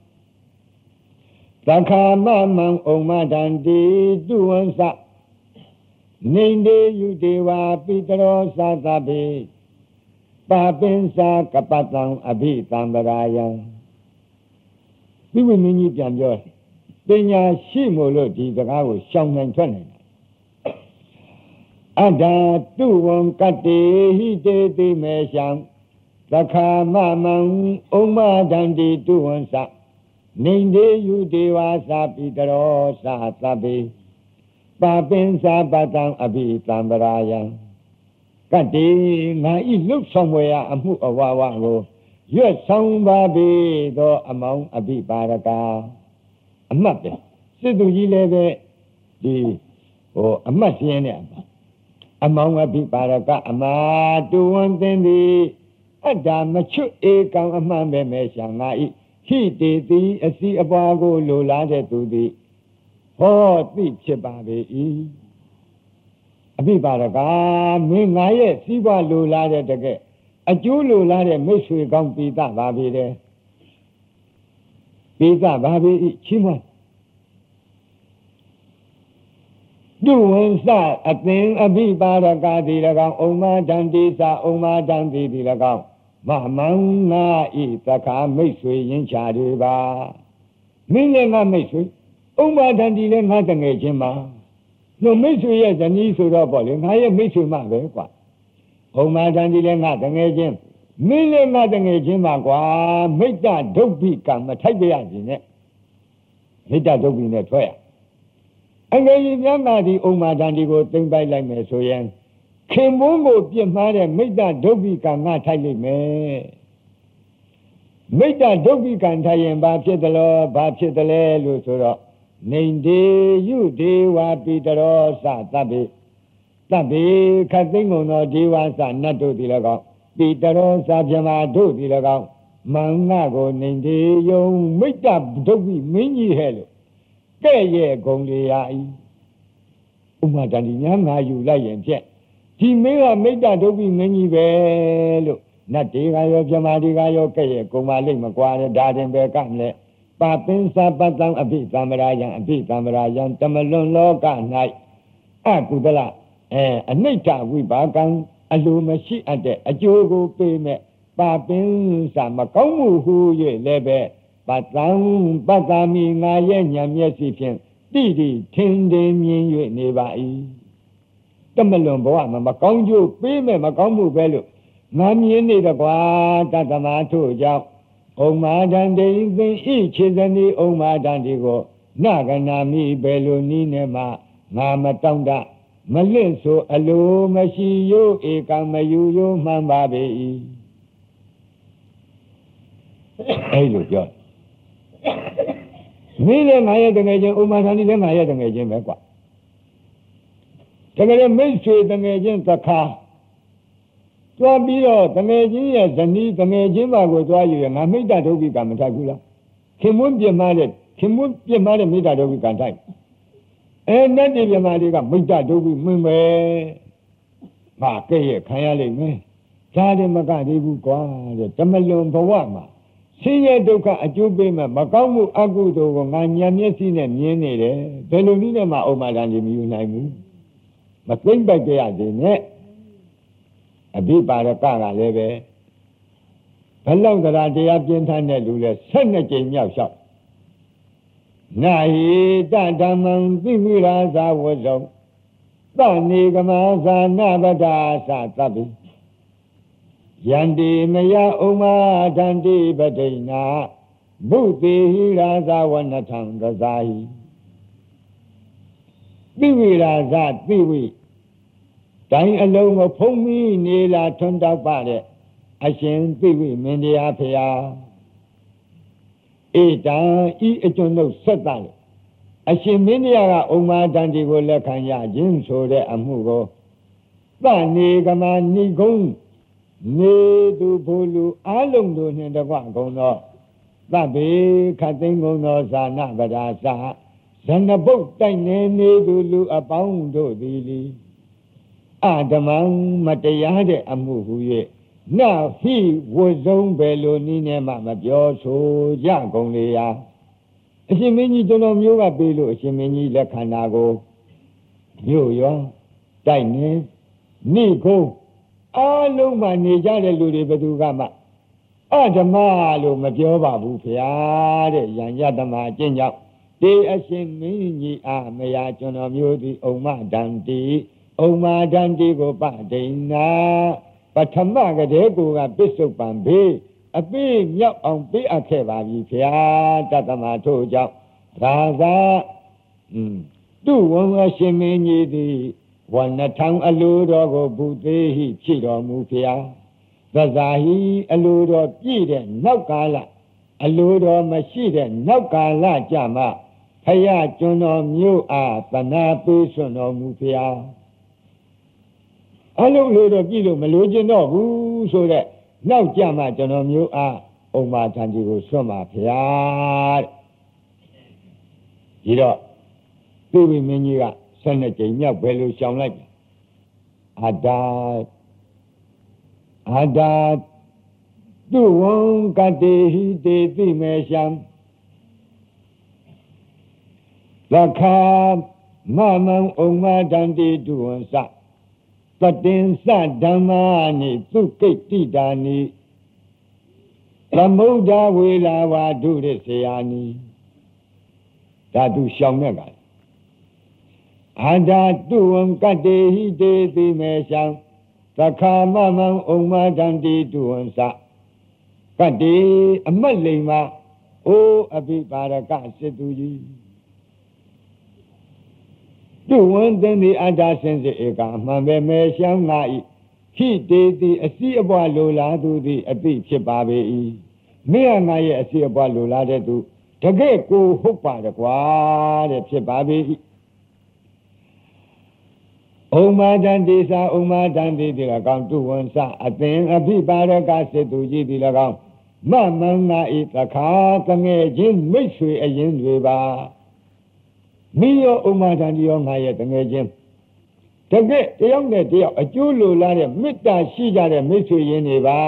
သက္ခာမမံဩမဒန္တိတုဝံသနေတေယုတေဝပိတရောသသဗ္ဗေပါပင်္စာကပတံအဘိသံဗရာယံသူမင်းကြီးပြန်ပြောပညာရှိမို့လို့ဒီစကားကိုရှောင်နိုင်ထွက်နိုင်တယ်အတ္တတုဝံကတ္တေဟိတေသိမေရှံသက္ခာမမံဩမဒန္တိတုဝံသနေတေယုတေဝသပိတရောသသဗ္ဗေပါပင်္စာပတံအဘိသံဗရာယံကတ္တေငါဤလှုပ်ဆောင်ဝေရအမှုအဝဝကိုရွတ်ဆောင်ပါပေသောအမောင်အဘိပါရကအမှတ်ပဲစစ်သူကြီးလည်းပဲဒီဟိုအမှတ်ရှင်းတဲ့အမောင်အဘိပါရကအမာတုဝံသင်သည်အတ္တမချွတ်ဧကံအမှန်ပဲမဲ့ရှာငါဤဟိတေတိအစီအပွားကိုလိုလားတဲ့သူသည်ဟောသိဖြစ်ပါပေ၏အဘိပါရကမင်းငါရဲ့စီးပွားလိုလားတဲ့တကယ်အကျိုးလိုလားတဲ့မိတ်ဆွေကောင်းပိသပါပေတယ်ပိသပါပေ၏ချီးမွမ်းဒုဝံစအသင်အဘိပါရကတိ၎င်းဩမဒန္တိသဩမဒန္တိတိ၎င်းမမံငါဤသက္ခာမိတ်ဆွေရင်ချတွေပါမင်းလည်းငါမိတ်ဆွေဩမဒန္တိလည်းငါတငယ်ချင်းပါတို့မိတ်ဆွေရဲ့ဇနီးဆိုတော့ပေါ့လေငါရဲ့မိတ်ဆွေမှပဲကွာဩမဒန္တိလည်းငါတငယ်ချင်းမင်းလည်းငါတငယ်ချင်းပါကွာမိတ္တဒုဗ္ဗိကမထိုက်ပြရခြင်းနဲ့မိတ္တဒုဗ္ဗိနဲ့ထွက်ရအငယ်ကြီးများမှဒီဩမဒန္တိကိုသိမ့်ပိုက်လိုက်မယ်ဆိုရင်ခင်မုန်းကိုပြစ်မှားတဲ့မိတ္တဒုဗ္ဗိကငါထိုက်လိမ့်မယ်မိတ္တဒုဗ္ဗိကထိုက်ရင်ဘာဖြစ်တယ်လို့ဘာဖြစ်တယ်လဲလို့ဆိုတော့နေတေယုဒေဝပိတရောသသဗ္ဗေသဗ္ဗေခတ်သိမ့်ကုန်သောဒေဝသနတ်တို့သည်၎င်းပိတရောသဗြမာတို့သည်၎င်းမင်္ဂကိုနေတေယုံမိတ္တဒုဗ္ဗိမင်းကြီးဟဲ့လို့ကဲ့ရဲ့ဂုံလေရာဤဥမ္မာတန်ဒီများငါယူလိုက်ရင်ဖြင့်ဒီမင်းကမိတ္တဒုဗ္ဗိမင်းကြီးပဲလို့နတ်တွေကရောဗြမာတွေကရောကဲ့ရဲ့ဂုံပါလိမ့်မကွာတဲ့ဒါတင်ပဲကမလဲပါပင်္စာပတံအဘိသံဗရာယံအဘိသံဗရာယံတမလွန်လောက၌အကုသလအဲအနိဋ္ဌဝိပါကံအလိုမရှိအပ်တဲ့အကျိုးကိုပေးမဲ့ပါပင်္စာမကောင်းမှုဟု၍လည်းပဲပတံပတ္တမိငါရဲ့ဉာဏ်မျက်စိဖြင့်တိတိထင်ထင်မြင်၍နေပါ၏တမလွန်ဘဝမှာမကောင်းကျိုးပေးမဲ့မကောင်းမှုပဲလို့ငါမြင်နေတကွာတတ္တမထို့ကြောင့်ဩမဒန္တိသင်ဤခြေစနီဩမဒန္တိကိုနဂနာမိဘယ်လိုနည်းနဲ့မှငါမတောင့်တမလင့်ဆိုအလိုမရှိယိုဧကံမယူယိုမှန်ပါပေ၏အဲ့လိုပြောမင်းလည်းငါရဲ့တငယ်ချင်းဥမ္မာသန္တိလည်းငါရဲ့တငယ်ချင်းပဲကွာတကယ်မိတ်ဆွေတငယ်ချင်းသက္ခာသွားပြီးတော့တငယ်ချင်းရဲ့ဇနီးတငယ်ချင်းပါကိုသွားယူရငါမိတ္တဒုက္ခိကမထိုက်ဘူးလားခင်မွန်းပြမတဲ့ခင်မွန်းပြမတဲ့မိတ္တဒုက္ခိကထိုက်အဲနတ်ပြည်ပြမတွေကမိတ္တဒုက္ခိမင်းပဲငါကဲ့ရဲ့ခံရလိမ့်မယ်ဒါတယ်မကသေးဘူးကွာတဲ့ဓမ္မလွန်ဘဝမှာဆင်းရဲဒုက္ခအကျိုးပေးမဲ့မကောင်းမှုအကုသိုလ်ကိုငါညံမျက်စိနဲ့မြင်နေတယ်ဘယ်လိုနည်းနဲ့မှဥမာတန်ကြီးမယူနိုင်ဘူးမသိမ့်ပိုက်ကြရသေးနဲ့အဘိပါရကကလည်းပဲဘလောက်တရားတရားပြင်းထန်တဲ့လူလဲဆက်နှစ်ကြိမ်မြောက်လျှောက်နာဟိတဓမ္မံသိဝိရာဇာဝဇောသနေကမဇာနာပဒါသသဗ္ဗိယန္တိမယဥမာဒန္တိပဒိနာဘုသေဟိရာဇဝနထံကဇာဟိသိဝိရာဇသိဝိတိုင်းအလုံးကိုဖုံးပြီးနေလာထွန်းတောက်ပါတဲ့အရှင်သိဝိမင်းတရားဖရာဧတံဤအကျွန်ုပ်ဆက်တတ်အရှင်မင်းတရားကဥမာဒန္တိကိုလက်ခံရခြင်းဆိုတဲ့အမှုကိုသနေကမဏိကုံနေသူဘိုလ်လူအလုံးတို့နှင့်တကွဂုံသောသဗ္ဗေခတ်သိမ်းကုန်သောဇာနာပဒါသဇဏပုတ်တိုက်နေနေသူလူအပေါင်းတို့သည်လီအဓမ္မမတရားတဲ့အမှုဟူ၍နာဟိဝဇုံဘယ်လိုနည်းနဲ့မှမပြောဆိုကြကုန်လေရာအရှင်မင်းကြီးကျွန်တော်မျိုးကပေးလို့အရှင်မင်းကြီးလက်ခန္ဓာကိုမြို့ရောတိုက်နေနိကုံအားလုံးမှနေကြတဲ့လူတွေဘယ်သူကမှအဓမ္မလို့မပြောပါဘူးဗျာတဲ့ယံယတမအကျင့်ကြောင့်တေအရှင်မင်းကြီးအားမယာကျွန်တော်မျိုးသည်ဥမ္မဒန္တိဥမ္မာဒန္တိကိုပဒိနာပထမကတည်းကိုကပစ္စုပန်ဘေးအပိမြောက်အောင်ပေးအပ်ခဲ့ပါပြီဗျာတတမထို့ကြောင့်ဒါသာသူ့ဝန်အရှင်မင်းကြီးသည်ဝဏထံအလိုတော်ကိုဘုသေးဟိဖြစ်တော်မူဖျားသဇာဟိအလိုတော်ပြည့်တဲ့နောက်ကာလအလိုတော်မရှိတဲ့နောက်ကာလကြမှာဖယားကျွန်တော်မျိုးအားတနာပေးစွန့်တော်မူဖျားအလုံးလိုတော်ပြည့်လို့မလိုချင်တော့ဘူးဆိုတဲ့နောက်ကြမှာကျွန်တော်မျိုးအားဥမ္မာထံကြီးကိုစွန့်ပါဖျားဒီတော့သူဝိမင်းကြီးကဆက်နှစ်ကြိမ်မြောက်ဘယ်လိုရှောင်လိုက်အာဒါအာဒါသူဝံကတိဟိတေတိမေရှံလခာမမံဥမ္မာဒန္တိတုဝံစတတင်္စဓမ္မာနိသုကိတ္တိတာနိသမုဒ္ဒဝေလာဝါဒုရစေယာနိဒါသူရှောင်မြတ်ကအာဒာတုဝံကတေဟိတေတိမေရှံသခာမမံဥမ္မာဒန္တိတုဝံစကတေအမတ်လိမ္မာအိုးအဘိပါရကစစ်သူကြီးတုဝံသင်္တိအတ္တစင်စစ်ဧကအမှန်ပဲမေရှံငါဤခိတေတိအစီအပွားလိုလားသူသည်အသိဖြစ်ပါပေ၏မင်းငါရဲ့အစီအပွားလိုလားတဲ့သူတကယ်ကိုဟုတ်ပါတကွာတဲ့ဖြစ်ပါပေ၏ဥမ္မာဒန္တိသာဥမ္မာဒန္တိတိ၎င်းတုဝံစအသင်အဘိပါရကစစ်သူကြီးတိ၎င်းမမံငါဤသခာတငယ်ချင်းမိတ်ဆွေအရင်တွေပါမိယောဥမ္မာဒန္တိရောငါရဲ့တငယ်ချင်းတကယ်တယောက်နဲ့တယောက်အကျိုးလိုလားတဲ့မေတ္တာရှိကြတဲ့မိတ်ဆွေရင်းတွေပါ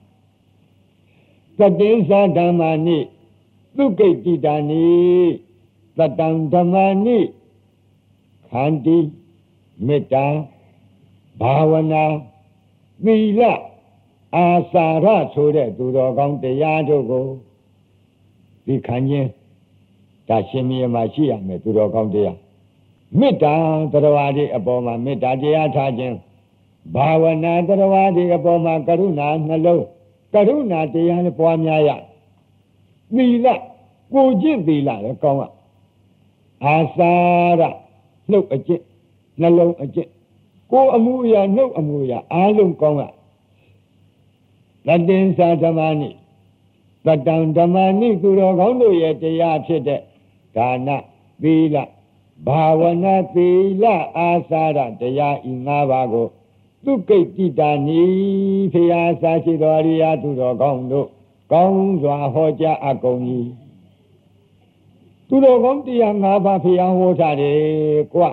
တတိသဓမ္မာနိသုကိတ္တိတာနိတတံဓမ္မာနိခန္တိမေတ္တာဘာဝနာသီလအာစာရဆိုတဲ့သူတော်ကောင်းတရားတို့ကိုဒီခံခြင်းဒါရှင်မြေမှာရှိရမယ်သူတော်ကောင်းတရားမေတ္တာတရားတွေအပေါ်မှာမေတ္တာတရားထားခြင်းဘာဝနာတရားတွေအပေါ်မှာကရုဏာနှလုံးကရုဏာတရားနဲ့ပွားများရသီလကိုကျင့်သီလလည်းကောင်းရအာစာရနှုတ်အကျင့်နှလုံးအကျင့်ကိုအမှုအရာနှုတ်အမှုအရာအားလုံးကောင်းရတတင်္စာဓမ္မနိတတံဓမ္မနိသူတော်ကောင်းတို့ရဲ့တရားဖြစ်တဲ့ဒါနသီလဘာဝနာသီလအာစာရတရားဤ၅ပါးကိုသူကိတ္တိတာနိဖရာစာရှိတော်အရိယာသူတော်ကောင်းတို့ကောင်းစွာဟောကြားအပ်ကုန်၏သူတော်ကောင်းတရား၅ပါးဖရာဟောထားတယ်ကွ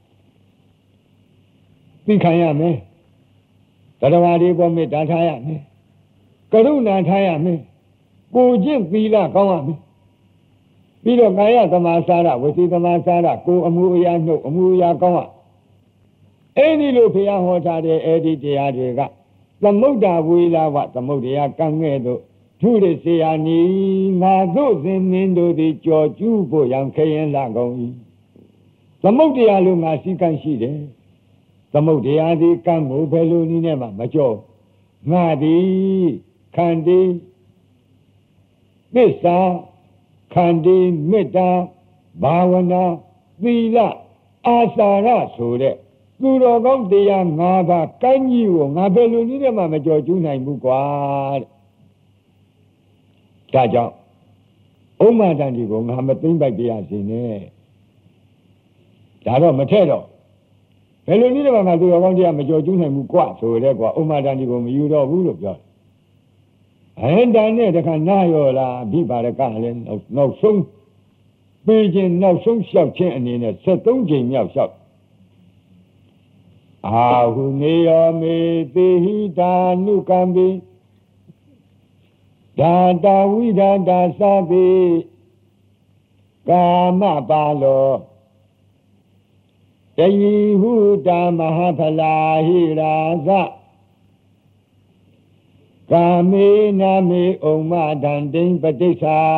သိခံရမယ်တရားဝါဒီပေါ်မေတ္တာထားရမယ်ကရုဏာထားရမယ်ကိုကျင့်သီလကောင်းရမယ်ပြီးတော့ကာယသမာစာရဝစီသမာစာရကိုအမှုအရာနှုတ်အမှုအရာကောင်းရအဲ့ဒီလိုဖရာဟောထားတဲ့အဲ့ဒီတရားတွေကသမုဒ္ဒဝေလာဝသမုဒ္ဒရာကံငဲ့တို့ထုရစေယနီငါတို့စဉ်မင်းတို့သည်ကြော်ကျူးဖို့ရန်ခရင်လာကုန်၏သမုဒ္ဒရာလိုငါစီကံရှိတယ်သမုဒ္ဒရာသည်ကံကိုဘယ်လိုနည်းနဲ့မှမကြော်ငါသည်ခန္တီသစ္စာခန္တီမေတ္တာဘာဝနာသီလအာစာရဆိုတဲ့သူတော်ကောင်းတရား၅ပါးကံကြီးကိုငါဘယ်လိုနည်းနဲ့မှမကြော်ကျူးနိုင်ဘူးကွာတဲ့ဒါကြောင့်ဥမ္မာတန်ဒီကိုငါမသိမ့်ပိုက်ပြရစီနဲ့ဒါတော့မထက်တော့ဘယ်လိုနည်းနဲ့မှငါသူတော်ကောင်းတရားမကြော်ကျူးနိုင်ဘူးကွာဆိုရဲကွာဥမ္မာတန်ဒီကိုမယူတော့ဘူးလို့ပြောတယ်အဟံတန်နဲ့တခါနာရောလားအဘိပါရကလည်းနောက်ဆုံးပြေးခြင်းနောက်ဆုံးလျှောက်ခြင်းအနေနဲ့ဆက်သုံးချိန်မြောက်လျှောက်အာဟုနေယောမေတိဟိတာနုကံပိဒါတာဝိဒန္တာသတိကာမပါလောတယိဟုတာမဟာဖလာဟိရာဇကာမေနာမေဩမဒန္တိပတိစ္ဆာ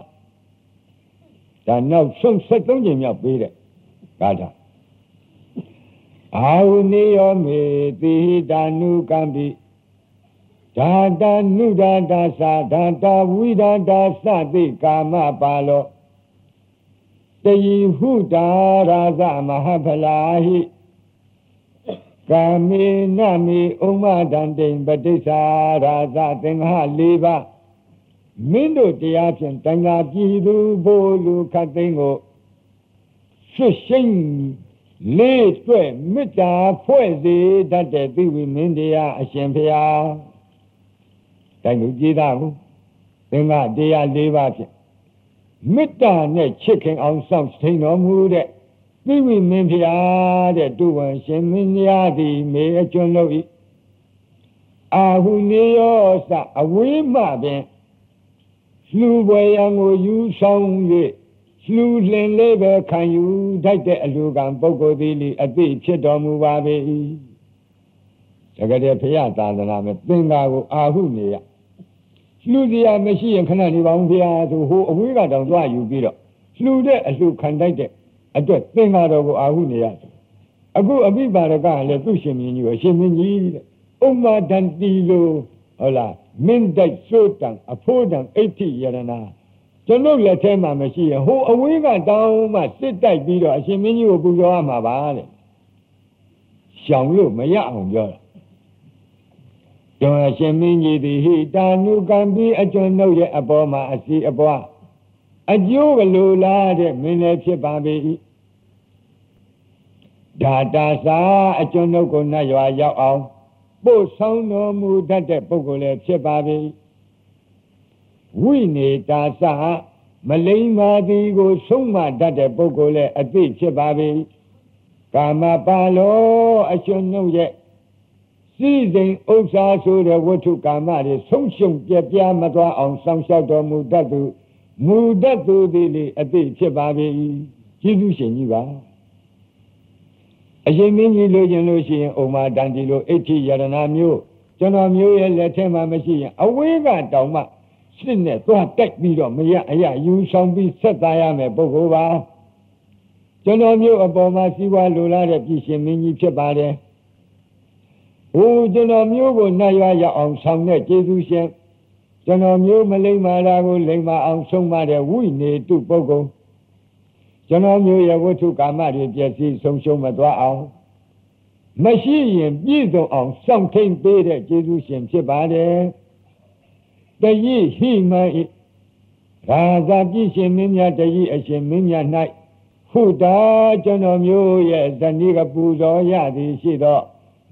ဒါနောက်ဆုံးဆက်သုံးချိန်မြောက်ပေးတဲ့ကာထာအာဟုနေယောမေတိဟိတာနုကံပိဒါတာနုဒါတာသာဒါတာဝိဒါတာသတိကာမပါလောတယိဟုတာရာဇမဟာဖလာဟိကာမေနမေဩမဒန္တိပတိစ္ဆာရာဇသင်္ဃ၄ပါးမင်းတို့တရားဖြင့်တန်ခါပြည်သူဘိုလ်လူခတ်သိမ်းကိုဆွရှိန်လေးတွဲမေတ္တာဖွဲ့စေတတ်တဲ့သီဝိမင်းတရားအရှင်ဘုရားတိုင်းလူကြည်သားကိုသင်္ဃတရား၄ပါးဖြင့်မေတ္တာနဲ့ချစ်ခင်အောင်စောင့်ထိန်တော်မူတဲ့သီဝိမင်းဘုရားတဲ့တုဝံရှင်မင်းများသည်မေအကျွန်းလို့ဤအာဟုနေယောစအဝိမပင်လှူပွဲရန်ကိုယူဆောင်၍လှူလင်လေးပဲခံယူထိုက်တဲ့အလူကံပုဂ္ဂိုလ်သည်အသိဖြစ်တော်မူပါပေ၏တကယ်တည်းဘုရားသာသနာमेंသင်္ဃာကိုအာဟုနေရလှူစရာမရှိရင်ခဏနေပါဦးဘုရားဆိုဟိုအဝေးကတောင်သွားယူပြီးတော့လှူတဲ့အလှူခံတိုက်တဲ့အတွက်သင်္ဃာတော်ကိုအာဟုနေရအခုအဘိပါရကလည်းသူ့ရှင်မင်းကြီးကိုရှင်မင်းကြီးတဲ့ဥမ္မာဒန္တိလိုဟုတ်လားမင်းတိုက်စိုးတံအဖိုးတံအဋ္ဌိယရဏကျွန်ုပ်လက်ထဲမှာမရှိရင်ဟိုအဝေးကတောင်းမှစစ်တိုက်ပြီးတော့အရှင်မင်းကြီးကိုပူဇော်ရမှာပါတဲ့ရှောင်လို့မရအောင်ပြောတာကျွန်အရှင်မင်းကြီးသည်ဟိတာနုကံပြီးအကျွန်ုပ်ရဲ့အပေါ်မှာအစီအပွားအကျိုးကလိုလားတဲ့မင်းလည်းဖြစ်ပါပေ၏ဒါတာစာအကျွန်ုပ်ကိုနတ်ရွာရောက်အောင်ပို့ဆောင်တော်မူတတ်တဲ့ပုဂ္ဂိုလ်လည်းဖြစ်ပါပေဝိနေတာစာမလိမ္မာသည်ကိုဆုံးမတတ်တဲ့ပုဂ္ဂိုလ်လည်းအသိဖြစ်ပါပေကာမပါလောအကျွန်ုပ်ရဲ့စီစဉ်ဥစ္စာဆိုတဲ့ဝတ္ထုကာမတွေဆုံးရှုံးပြပြမသွားအောင်စောင့်ရှောက်တော်မူတတ်သူမူတတ်သူသည်လေအသိဖြစ်ပါပေကျေးဇူးရှင်ကြီးပါအရှင်မင်းကြီးလိုချင်လို့ရှိရင်ဥမာတန်တီလိုအဋ္ဌိယရဏမျိုးကျွန်တော်မျိုးရဲ့လက်ထဲမှာမရှိရင်အဝေးကတောင်မှစစ်နဲ့သွားတိုက်ပြီးတော့မရအရယူဆောင်ပြီးဆက်သားရမယ်ပုဂ္ဂိုလ်ပါကျွန်တော်မျိုးအပေါ်မှာစီးပွားလိုလားတဲ့ပြည်ရှင်မင်းကြီးဖြစ်ပါတယ်ဟိုကျွန်တော်မျိုးကိုနှံ့ရွာရအောင်ဆောင်တဲ့ကျေးဇူးရှင်ကျွန်တော်မျိုးမလိမ္မာတာကိုလိမ္မာအောင်ဆုံးမတဲ့ဝိနေတုပုဂ္ဂိုလ်ကျွန်တော်မျိုးရဲ့ဝတ္ထုကာမတွေပြည့်စည်ဆုံးရှုံးမသွားအောင်မရှိရင်ပြည့်စုံအောင်စောင့်ထိန်ပေးတဲ့ကျေးဇူးရှင်ဖြစ်ပါတယ်တယိဟိမံဣရာဇာပြည့်ရှင်မင်းများတယိအရှင်မင်းများ၌ဟုတာကျွန်တော်မျိုးရဲ့ဇဏိကပူဇော်ရသည်ရှိသော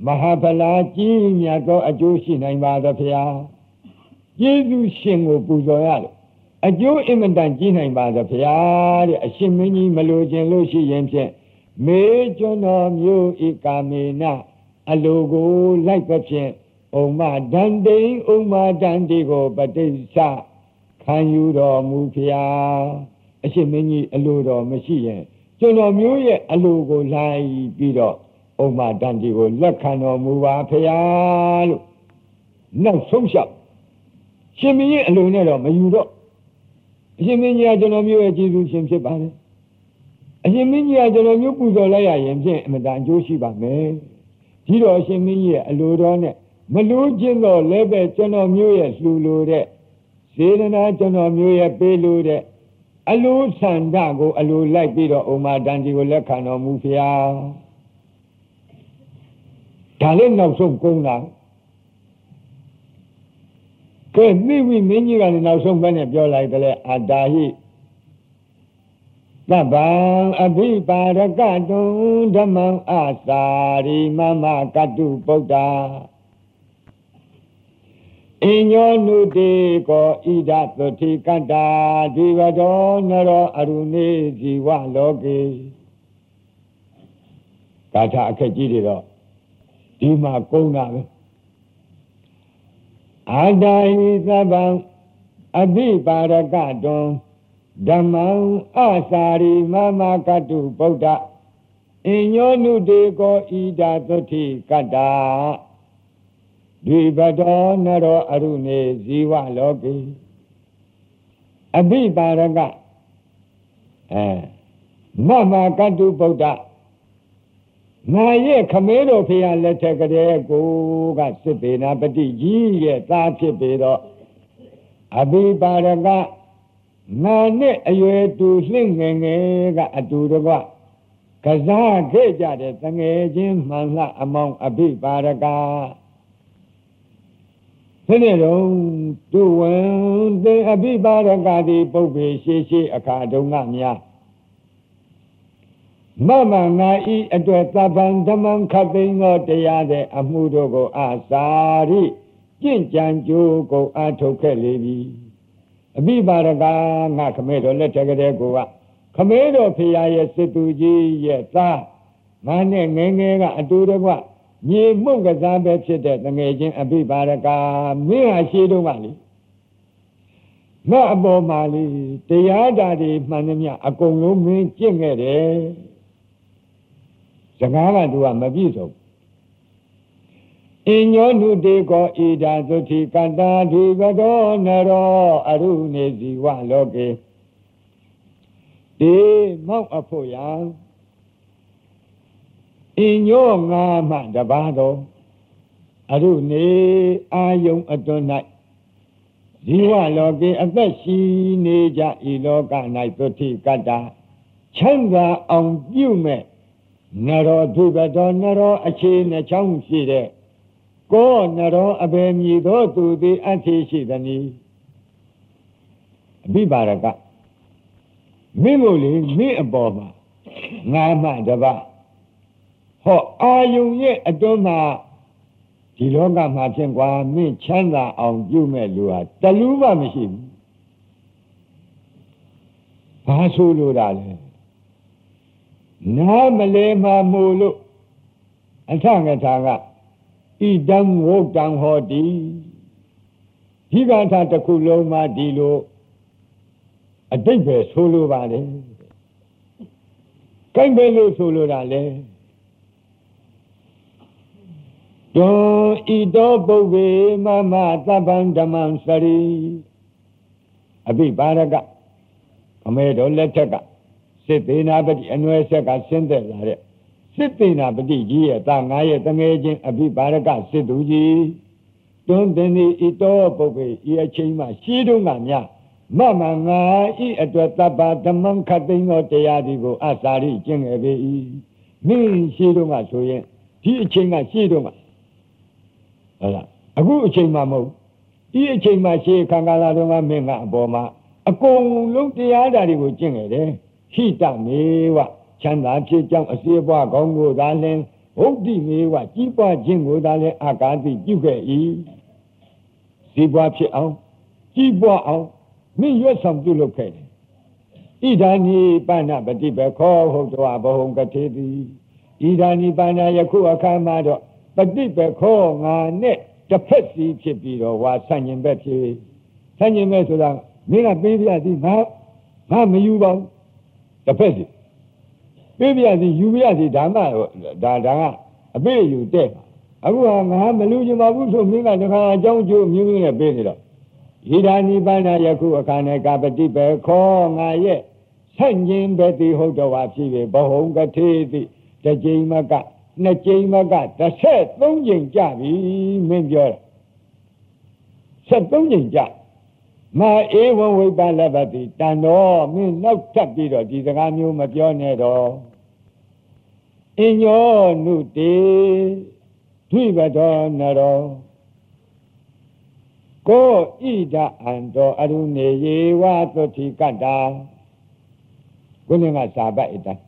မဟာဖလားကြီးမြတ်သောအကျိုးရှိနိုင်ပါသဗျာယေရှုရှင်ကိုပူဇော်ရတယ်အကျိုးအင်မတန်ကြီးနိုင်ပါသဗျာတဲ့အရှင်မင်းကြီးမလိုချင်လို့ရှိရင်ဖြင့်မေကျွန်းတော်မျိုးဤကာမေနအလိုကိုလိုက်သဖြင့်ဥမ္မာဒန္တိဥမ္မာဒန္တိကိုပဋိစ္စခံယူတော်မူဖျားအရှင်မင်းကြီးအလိုတော်မရှိရင်ကျွန်တော်မျိုးရဲ့အလိုကိုလိုက်ပြီးတော့ဥမ္မာဒန္တိကိုလက်ခံတော်မူပါဖျားလို့နောက်ဆုံးလျှောက်ရှင်မင်းကြီးအလိုနဲ့တော့မယူတော့အရှင်မင်းကြီးကကျွန်တော်မျိုးရဲ့ကျေးဇူးရှင်ဖြစ်ပါတယ်အရှင်မင်းကြီးကကျွန်တော်မျိုးပူဇော်လိုက်ရရင်ဖြင့်အမှန်တန်အကျိုးရှိပါမယ်ဒီတော့အရှင်မင်းကြီးရဲ့အလိုတော်နဲ့မလို့ခြင်းတော့လည်းပဲကျွန်တော်မျိုးရဲ့လှူလို့တဲ့စေတနာကျွန်တော်မျိုးရဲ့ပေးလို့တဲ့အလိုဆန္ဒကိုအလိုလိုက်ပြီးတော့ဥမ္မာဒန္တိကိုလက်ခံတော်မူဖျားဒါလည်းနောက်ဆုံးကုန်းလာကဲမိဝိမင်းကြီးကလည်းနောက်ဆုံးဘက်နဲ့ပြောလိုက်တယ်အတာဟိသဗ္ဗံအဘိပါရကတုံဓမ္မံအာစာရိမမကတုပုဒ္ဓါအညောနုတေကောဣဒသုတိကတ္တာဒီဝတောနရောအရုဏေဇီဝလောကေဂါထာအခက်ကြီးတွေတော့ဒီမှာကုန်းတာပဲအာတာဟိသဗ္ဗံအဘိပါရကတုံဓမ္မံအာစာရိမမကတုပုဒ္ဓအညောနုတေကောဣဒသုတိကတ္တာဒွိပတောနရောအရုဏေဇီဝလောကေအဘိပါရကအဲမမကတုပုဒ္ဓငါရဲ့ခမဲတော်ဖေရလက်ထက်ကတည်းကိုကစစ်ပေနာပတိကြီးရဲ့သားဖြစ်ပေတော့အဘိပါရကငါနဲ့အရွယ်တူလှင့်ငယ်ငယ်ကအတူတကွကစားခဲ့ကြတဲ့တငယ်ချင်းမှန်လှအမောင်အဘိပါရကဒီနေ့တော့သူဝန်တဲ့အဘိပါရကတိပုပ္ပေရှိရှိအခါတုန်းကများမမငါဤအတွက်သဗ္ဗံဓမ္မံခတ်သိမ်းသောတရားတဲ့အမှုတို့ကိုအာစာရိကျင့်ကြံကြိုးကိုအထုတ်ခဲ့လေပြီအဘိပါရကငါခမဲတော်လက်ထက်ကတည်းကိုကခမဲတော်ဖေရရဲ့စစ်သူကြီးရဲ့သားငါနဲ့ငယ်ငယ်ကအတူတကွညီမှုကစားပဲဖြစ်တဲ့တငယ်ချင်းအဘိပါရကမင်းဟာရှိတော့ပါလေငါအပေါ်မှာလေတရားဓာတ်တွေမှန်သမျှအကုန်လုံးမင်းကျင့်ခဲ့တယ်စကားကသူကမပြည့်စုံအညောနုတေကောဣဒာသုတိကတ္တာဒိဗတောနရောအရုဏေဇီဝလောကေဒီမောက်အဖို့ယံအညောငါမှတပါတော်အရုဏေအာယုံအတွန်း၌ဇီဝလောကေအသက်ရှိနေကြဤလောက၌သုတိကတ္တာချမ်းသာအောင်ပြုမဲ့နရောဒိဗတောနရောအခြေနှချောင်းရှိတဲ့ကိုနရောအဘယ်မည်သောသူသည်အထေရှိသနည်းအဘိပါရကမင်းမို့လေမင်းအပေါ်မှာငါမှတပါဟောအာယုံရဲ့အတွန်းမှာဒီလောကမှာဖြင့်ကွာမင်းချမ်းသာအောင်ပြုမဲ့လူဟာတလူမှမရှိဘူးဘာဆိုလို့တာလဲနားမလဲမှာမို့လို့အထငထာကဣဒံဝုတ်တံဟောတိဒီကထာတစ်ခုလုံးမှာဒီလိုအတိတ်ပဲဆိုလိုပါတယ်ကိုင်းပဲလို့ဆိုလိုတာလေတောဣတောပုဗ္ဗေမမသဗ္ဗံဓမ္မံစရိအဘိပါရကအမေတော်လက်ထက်ကစစ်သေးနာပတိအနွယ်ဆက်ကဆင်းသက်လာတဲ့စစ်သေးနာပတိကြီးရဲ့သားငါရဲ့တငယ်ချင်းအဘိပါရကစစ်သူကြီးတွန်းတင်ဤဣတောပုဗ္ဗေဤအချိန်မှရှိတုန်းကများမမငါဤအတွက်တပ္ပဓမ္မံခတ်သိမ်းသောတရားဒီကိုအစာရိကျင့်ငယ်ပေ၏မင်းရှိတုန်းကဆိုရင်ဒီအချိန်ကရှိတုန်းကဟုတ်လားအခုအချိန်မှမဟုတ်ဤအချိန်မှရှေးခန္ဓာလာတုန်းကမင်းကအပေါ်မှာအကုန်လုံးတရားဓာတ်တွေကိုကျင့်ခဲ့တယ်ဟိတမေဝချမ်းသာဖြစ်ကြောင်းအစီအပွားကောင်းကိုသာလင်ဟုတ်တိမေဝကြီးပွားခြင်းကိုသာလဲအာကာတိပြုခဲ့၏စီးပွားဖြစ်အောင်ကြီးပွားအောင်မင်းရွတ်ဆောင်ပြုလုပ်ခဲ့တယ်ဣဒာနိပါဏပฏิပခောဟုတ်တော်ဘဟုံကတိတိဣဒာနိပါဏယခုအခါမှာတော့ပฏิပခောငါနဲ့တစ်ဖက်စီဖြစ်ပြီးတော့ဝါဆန့်ကျင်ဘက်ဖြစ်ဆန့်ကျင်ဘက်ဆိုတာမင်းကပေးပြသည်ငါငါမယူပါဘူးတစ်ဖက်စီပေးပြသည်ယူပြသည်ဒါမှဒါဒါကအပေးယူတဲ့အခုကငါမလူချင်ပါဘူးဆိုမင်းကတခါအကြောင်းကျိုးမျိုးမျိုးနဲ့ပေးနေတော့ဣဒာနိပါဏယခုအခါ၌ကပฏิပခောငါရဲ့ဆန့်ကျင်ဘက်သည်ဟုတ်တော်ဝါဖြစ်ပြီးဘဟုံကတိတိတစ်ကြိမ်မကနှစ်ကြိမ်မကတစ်ဆက်သုံးကြိမ်ကြပြီမင်းပြောတယ်ဆက်သုံးကြိမ်ကြမာဧဝံဝိပလပတိတန်တော်မင်းနောက်ထပ်ပြီးတော့ဒီစကားမျိုးမပြောနဲ့တော့အညောနုတေဒွိပတောနရောကိုဣဒအံတော်အရုနေယေဝသုတိကတ္တာကိုနေကစာပတ်ဣတံ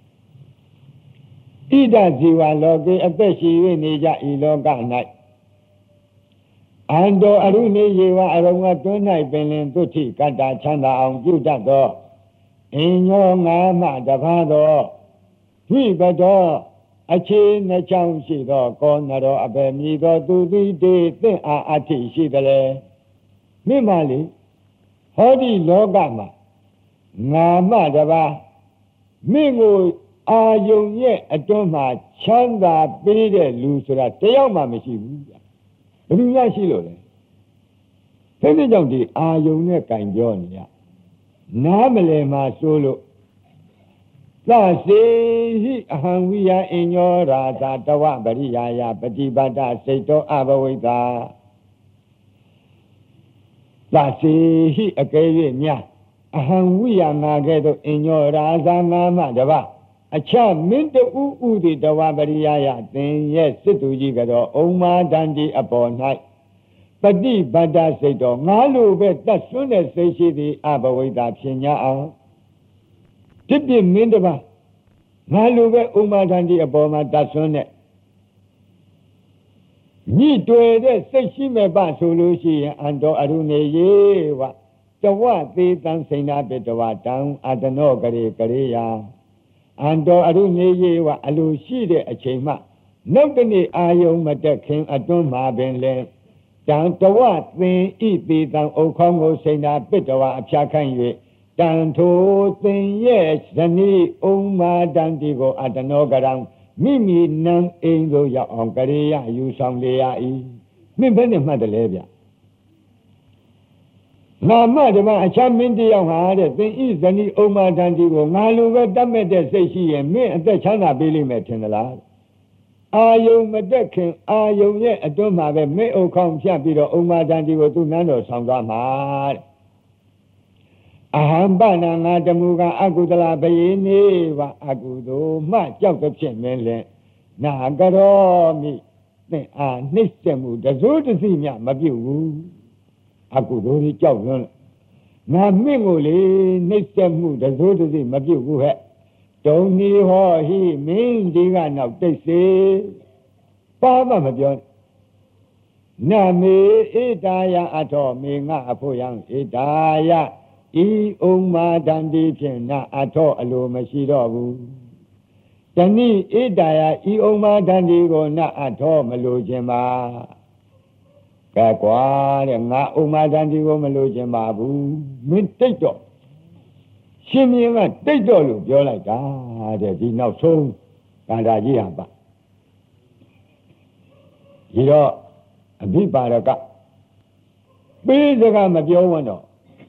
ဣဒဇီဝလောကေအသက်ရှိ၍နေကြဤလောက၌အံတော်အရုနေယေဝအရုံကတွန်း၌ပင်လင်သုတိကတ္တာချမ်းသာအောင်ပြုတတ်သောအညောငါမှတပါးသောဒွိပတောအခြေနှချောင်းရှိသောကောနရောအပေမြည်သောသူသည်တေသင့်အားအထိရှိတယ်လေမိမလေးဟောဒီလောကမှာငါမှတပါးမင်းကိုအာယုံရဲ့အတွန်းမှာချမ်းသာပေးတဲ့လူဆိုတာတယောက်မှမရှိဘူးဗျာဘယ်သူမှရှိလို့လဲဒါနဲ့ကြောင့်ဒီအာယုံနဲ့ကင်ပြောနေရနားမလည်မှာဆိုလို့သစေဟိအဟံဝိယအညောရာသာတဝပရိယာယပฏิပတ်တစိတ်တောအဘဝိတာသစေဟိအကယ်၍များအဟံဝိယငါကဲ့သို့အညောရာသာငါမှတပါအခြားမင်းတူဥဥသည်တဝပရိယာယသင်ရဲ့စစ်သူကြီးကတော့ဩမာတန်ဒီအပေါ်၌ပฏิပတ်တစိတ်တော်ငါလိုပဲတတ်ဆွတဲ့စိတ်ရှိသည်အဘဝိတာဖြစ်냐အောင်တိပြမင်းတပါငါလိုပဲဥမာတန်ဒီအပေါ်မှာတတ်ဆွတဲ့ညှိတွေ့တဲ့စိတ်ရှိမဲ့ပါဆိုလို့ရှိရင်အန္တောအရုနေယေဝတဝသေးတံစိဏပိတဝတံအတနောကရေကရေယအန္တောအရုနေယေဝအလိုရှိတဲ့အချိန်မှနောက်တနေ့အာယုံမတက်ခင်အတွန်းမှာပင်လဲတံတဝသင်ဤသေးတံဥခေါင်းကိုစိဏပိတဝအဖျားခိုင်း၍တန်ထိုသင်ရဲ့ဇနီးဥမာတန်တီကိုအတနောကရံမိမိနံအိမ်သို့ရောက်အောင်ကရေယယူဆောင်လေရ၏မင်းဘယ်နဲ့မှတ်တယ်လဲဗျငါမှဒီမှာအခြားမင်းတယောက်ဟာတဲ့သင်ဤဇနီးဥမာတန်တီကိုငါလိုပဲတတ်မဲ့တဲ့စိတ်ရှိရင်မင်းအသက်ချမ်းသာပေးလိမ့်မယ်ထင်သလားအာယုံမတက်ခင်အာယုံရဲ့အတွန်းမှာပဲမင်းအုပ်ခေါင်းဖြတ်ပြီးတော့ဥမာတန်တီကိုသူ့နန်းတော်ဆောင်သွားမှာတဲ့အဟံပနာငါတမူကအကုသလဘယေနေဝအကုသိုလ်မှကြောက်သဖြင့်မင်းလဲနာကရောမိသင်အားနှိမ့်ဆက်မှုတစိုးတစီမြမပြုတ်ဘူးအကုသိုလ်ကြီးကြောက်လွန်းငါမင်းကိုလေနှိမ့်ဆက်မှုတစိုးတစီမပြုတ်ဘူးဟဲ့တုံနီဟောဟိမင်းဒီကနောက်တိတ်စေပါမမပြောနမေဧတာယအထောမေငါအဖို့ယံဧတာယဤဥမာတန်ဒီဖြင့်နာအထောအလိုမရှိတော့ဘူးတဏိဧတာယဤဥမာတန်ဒီကိုနာအထောမလိုခြင်းပါကဲကွာတဲ့ငါဥမာတန်ဒီကိုမလိုခြင်းပါဘူးမင်းတိတ်တော့ရှင်မြင်းကတိတ်တော့လို့ပြောလိုက်တာတဲ့ဒီနောက်ဆုံးကန္တာကြီးဟာပါဒီတော့အဘိပါရကပေးစကားမပြောဝန်တော့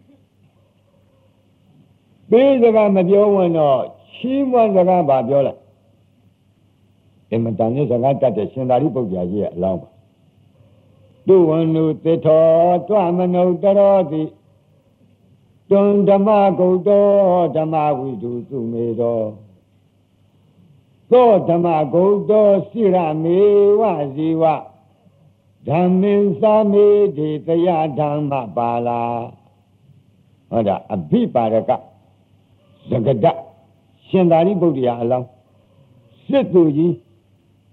ပေးစကားမပြောဝန်တော့ချီးမွမ်းစကားပါပြောလိုက်အမတန်နဲ့စကားတတ်တဲ့ရှင်သာရိပုတ္တရာကြီးရဲ့အလောင်းပါတုဝနုသစ္ထောတွမနုတရောတိတွန်ဓမ္မဂုတ်တောဓမ္မဝိတုသူမေတော်သောဓမ္မဂုတ်တောစိရမေဝဇီဝဓမ္မင်သာမေတိတယဓမ္မပါလာဟောတာအဘိပါရကသကဒရှင်သာရိပုတ္တရာအလောင်းစစ်သူကြီး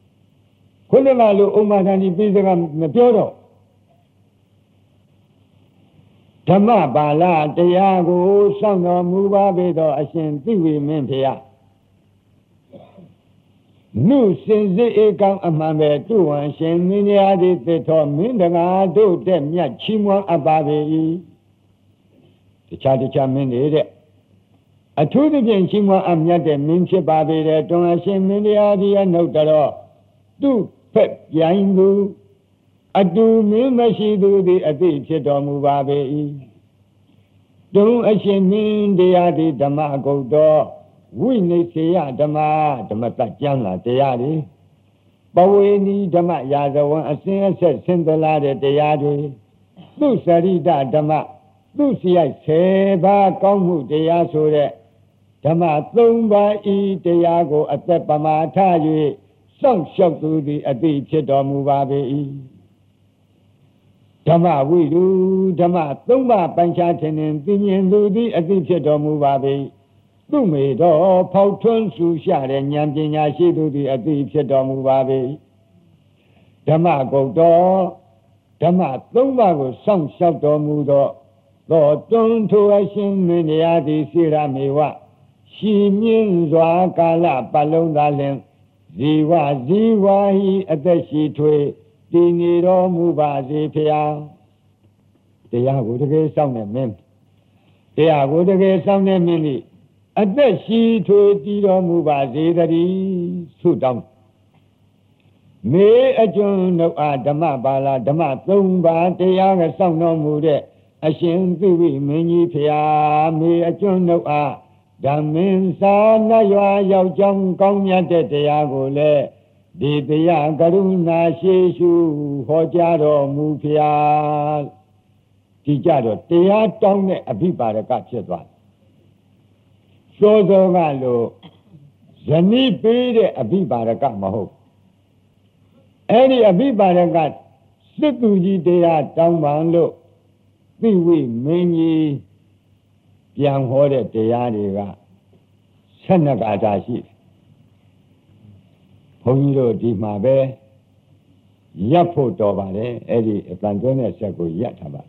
ခုနကလိုဥမ္မာဒဏီပိစကမပြောတော့ဓမ္မပါဠတရားကိုစောင့်တော်မူပါပေသောအရှင်သိဝေမင်းဖေယနုစင်စစ်ဧကံအမှန်ပဲတုဝံရှင်မင်းများသည်သစ်တော်မင်းတကားတို့တဲ့မြတ်ချီးမွမ်းအပ်ပါပေ၏တခြားတခြားမင်းတွေတဲ့အထူးသဖြင့်ချီးမွမ်းအပ်မြတ်တဲ့မင်းဖြစ်ပါပေတဲ့တွင်အရှင်မင်းများသည်အနုတ္တရောသူဖက်ပြိုင်သူအတူမင်းမရှိသူသည်အသိဖြစ်တော်မူပါပေ၏တွင်အရှင်မင်းတရားသည်ဓမ္မဂုတ်တော်ဝိနိစေယဓမ္မဓမ္မတကျမ်းလာတရားတွေပဝေနီဓမ္မရာဇဝံအစဉ်အဆက်ဆင်းသလာတဲ့တရားတွေသူစရိတဓမ္မသူစရိုက်ဆယ်ပါးကောင်းမှုတရားဆိုတဲ့ဓမ္မသုံးပါးဤတရားကိုအသက်ပမာထ၍စောင့်ရှောက်သူသည်အသိဖြစ်တော်မူပါပေ၏ဓမ္မဝိရုဓမ္မသုံးပါးပိုင်းခြားထင်ထင်သိမြင်သူသည်အသိဖြစ်တော်မူပါပေ၏သူမေတော်ဖောက်ထွန်းဆူရှာတဲ့ဉာဏ်ပညာရှိသူသည်အသိဖြစ်တော်မူပါပေ၏ဓမ္မဂုတ်တော်ဓမ္မသုံးပါးကိုစောင့်ရှောက်တော်မူသောသောတွန်းထိုအရှင်မင်းတရားသည်စိရမေဝရှိမြင့်စွာကာလပတ်လုံးသာလျှင်ဇီဝဇီဝဟိအသက်ရှိထွေတည်နေတော်မူပါစေဖျားတရားကိုတကယ်စောင့်နေမင်းတရားကိုတကယ်စောင့်နေမင်းသည်အသက်ရှိထွေတည်တော်မူပါစေတည်းဆုတောင်းမေအကျွန်ုပ်အားဓမ္မပါဠဓမ္မသုံးပါးတရားကစောင့်တော်မူတဲ့အရှင်သိဝိမင်းကြီးဖျားမေအကျွန်ုပ်အားဓမ္မင်စာနတ်ရွာရောက်ကြောင်းကောင်းမြတ်တဲ့တရားကိုလည်းဒီတရားကရုဏာရှိရှုဟောကြားတော်မူဖျားဒီကြတော့တရားတောင်းတဲ့အဘိပါဒကဖြစ်သွားစောစောကလို့ဇနီးပေးတဲ့အဘိပါဒကမဟုတ်အဲ့ဒီအဘိပါဒကစစ်သူကြီးတရားတောင်းပန်လို့သိဝိမင်းကြီးပြန်ဟောတဲ့တရားတွေကဆက်နှစ်ကားသာရှိတယ်ဘုန်းကြီးတို့ဒီမှာပဲရပ်ဖို့တော်ပါတယ်အဲ့ဒီအတန်သွင်းတဲ့ဆက်ကိုရပ်ထားပါ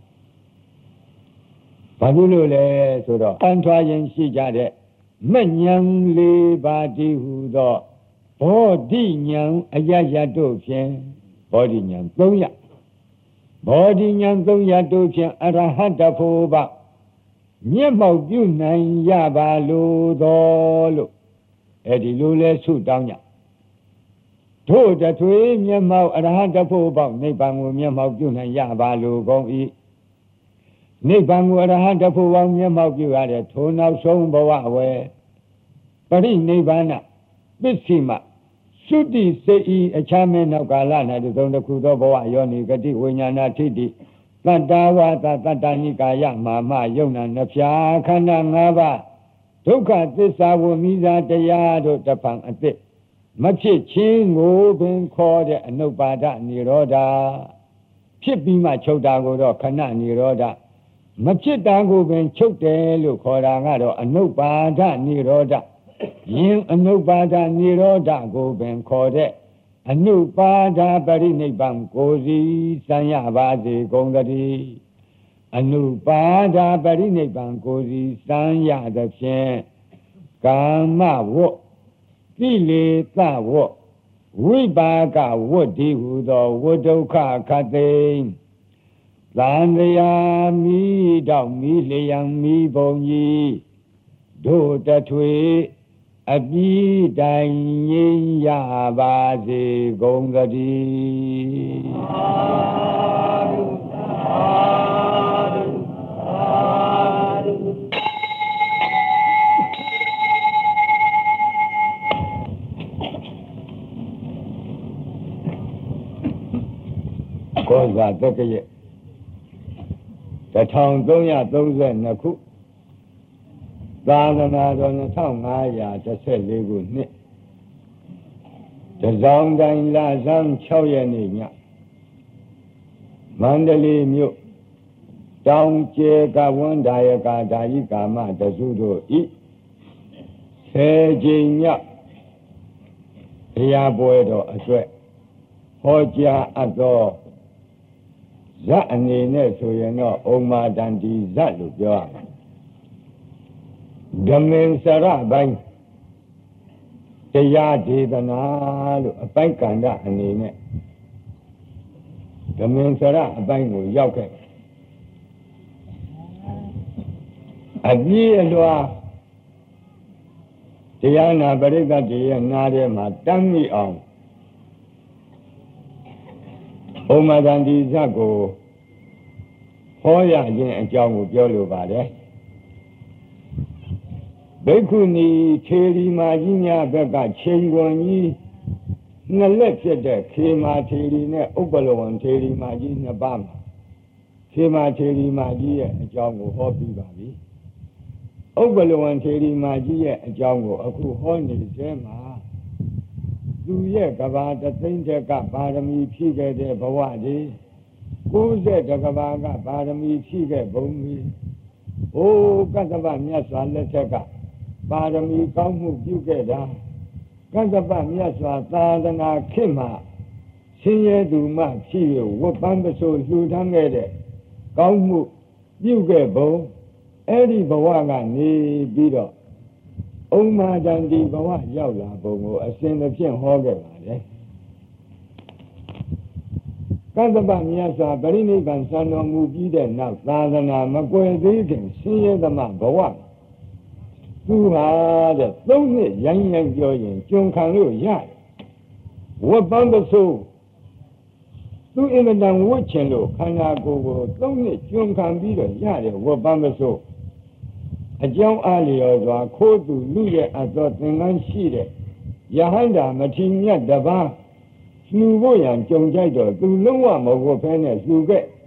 ဘာလို့လို့လဲဆိုတော့အန်ထွားရင်ရှိကြတဲ့မဉ္ဇဉ်လေးပါးတည်ဟူသောဘောဓိဉာဏ်အယယတို့ဖြင့်ဘောဓိဉာဏ်သုံးရဘောဓိဉာဏ်သုံးရတို့ဖြင့်အရဟတဖို့ပါမျက်မှောက်ပြုနိုင်ရပါလို့တော်လို့အဲ့ဒီလိုလဲဆုတောင်းကြတို့တထွေမျက်မှောက်အရဟတဖို့ပေါက်နိဗ္ဗာန်ကိုမျက်မှောက်ပြုနိုင်ရပါလို့ကောင်း၏နိဗ္ဗာန်ကိုအရဟတဖို့ပေါက်မျက်မှောက်ပြုရတဲ့ထိုနောက်ဆုံးဘဝဝယ်ပရိနိဗ္ဗာန်ပစ္စည်းမသုတိစေဤအခြားမဲ့နောက်ကာလ၌သုံးတစ်ခုသောဘဝယောနိဂတိဝိညာဏထိတိတတ္တဝါသတတ္တနိကာယမာမယုံနာနှဖျားခန္ဓာ၅ပါးဒုက္ခသစ္စာဝမိဇာတရားတို့တဖန်အသစ်မဖြစ်ချင်းကိုပင်ခေါ်တဲ့အနုပါဒနိရောဓဖြစ်ပြီးမှချုပ်တာကိုတော့ခဏနိရောဓမဖြစ်တာကိုပင်ချုပ်တယ်လို့ခေါ်တာကတော့အနုပါဒနိရောဓယင်အနုပါဒနိရောဓကိုပင်ခေါ်တဲ့အနုပါဒပရိနိဗ္ဗာန်ကိုစီစံရပါစေကုန်သတည်းအနုပါဒပရိနိဗ္ဗာန်ကိုစီစံရသဖြင့်ကာမဝတ်ကိလေသာဝတ်ဝိပါကဝတ်ဒီဟုသောဝဒုက္ခခတ်သိသံဃာမိတောက်မိလျံမိဘုံကြီးတို့တထွေအပြီးတိုင်ငြိမ်းရပါစေကုန်သတည်းသာဓုသာဓုသာဓုကောဇာတက္ကရဲ့တထောင်သုံးရာသုံးဆယ်နှစ်ခုသာသနာတော်နှစ်ထောင်ငါးရာတစ်ဆယ်လေးခုနှစ်တစောင်းတိုင်းလဆန်း၆ရက်နေ့ညမန္တလေးမြို့တောင်ကျေကဝန္ဒါယကာဓာယိကာမတစုတို့ဤဆယ်ကြိမ်မြောက်ဘုရားပွဲတော်အတွက်ဟောကြားအပ်သောဇတ်အနေနဲ့ဆိုရင်တော့ဩမာတန္တိဇတ်လို့ပြောရမယ်ဓမ္မင်္စရပိုင်းတရားဒေသနာလို့အပိုင်းကန္တအနေနဲ့ဓမ္မင်္စရအပိုင်းကိုရောက်ခဲ့အပြည့်အလွှာတရားနာပရိသတ်တွေရဲ့နားထဲမှာတမ်းမိအောင်ဩမာတန္တိဇတ်ကိုဟောရခြင်းအကြောင်းကိုပြောလိုပါတယ်ဘိက္ခုနီထေရီမာကြီးများဘက်ကချိန်ခွန်ကြီးနှစ်လက်ဖြစ်တဲ့ခေမာထေရီနဲ့ဥပ္ပလဝံထေရီမာကြီးနှစ်ပါးမှာခေမာထေရီမာကြီးရဲ့အကြောင်းကိုဟောပြီးပါပြီဥပ္ပလဝံထေရီမာကြီးရဲ့အကြောင်းကိုအခုဟောနေသေးမှာသူရဲ့ကဘာတသိန်းတက်ကပါရမီဖြည့်ခဲ့တဲ့ဘဝတွေကိုးဆယ်တကဘာကပါရမီဖြည့်ခဲ့ဘုံကြီးဟိုကတ္တဗမြတ်စွာလက်ထက်ကပါရမီကောင်းမှုပြုခဲ့တာကတ္တဗမြတ်စွာသာသနာခေတ်မှာဆင်းရဲသူမှဖြစ်ရဝတ်ပန်းပစိုးလှူဒန်းခဲ့တဲ့ကောင်းမှုပြုခဲ့ဘုံအဲ့ဒီဘဝကနေပြီးတော့ဩမာတန္တိဘဝရောက်လာပုံကိုအစဉ်တစ်ဖြင့်ဟောခဲ့ပါတယ်ကတ္တဗမြတ်စွာပရိနိဗ္ဗာန်ဆံတော်မူပြီးတဲ့နောက်သာသနာမကွယ်သေးခင်ဆင်းရဲသမဘဝသူဟာတဲ့သုံးနှစ်ရိုင်းရိုင်းပြောရင်ကျွန်ခံလို့ရတယ်ဝတ်ပန်းပစိုးသူအင်မတန်ဝတ်ချင်လို့ခန္ဓာကိုယ်ကိုသုံးနှစ်ကျွန်ခံပြီးတော့ရတယ်ဝတ်ပန်းပစိုးအကြောင်းအားလျော်စွာခိုးသူလူရဲ့အသောသင်္ကန်းရှိတဲ့ယဟန္တာမထေရမြတ်တပါးလှူဖို့ရန်ကြုံကြိုက်တော့သူလုံးဝမဟုတ်ဘဲနဲ့လှူခဲ့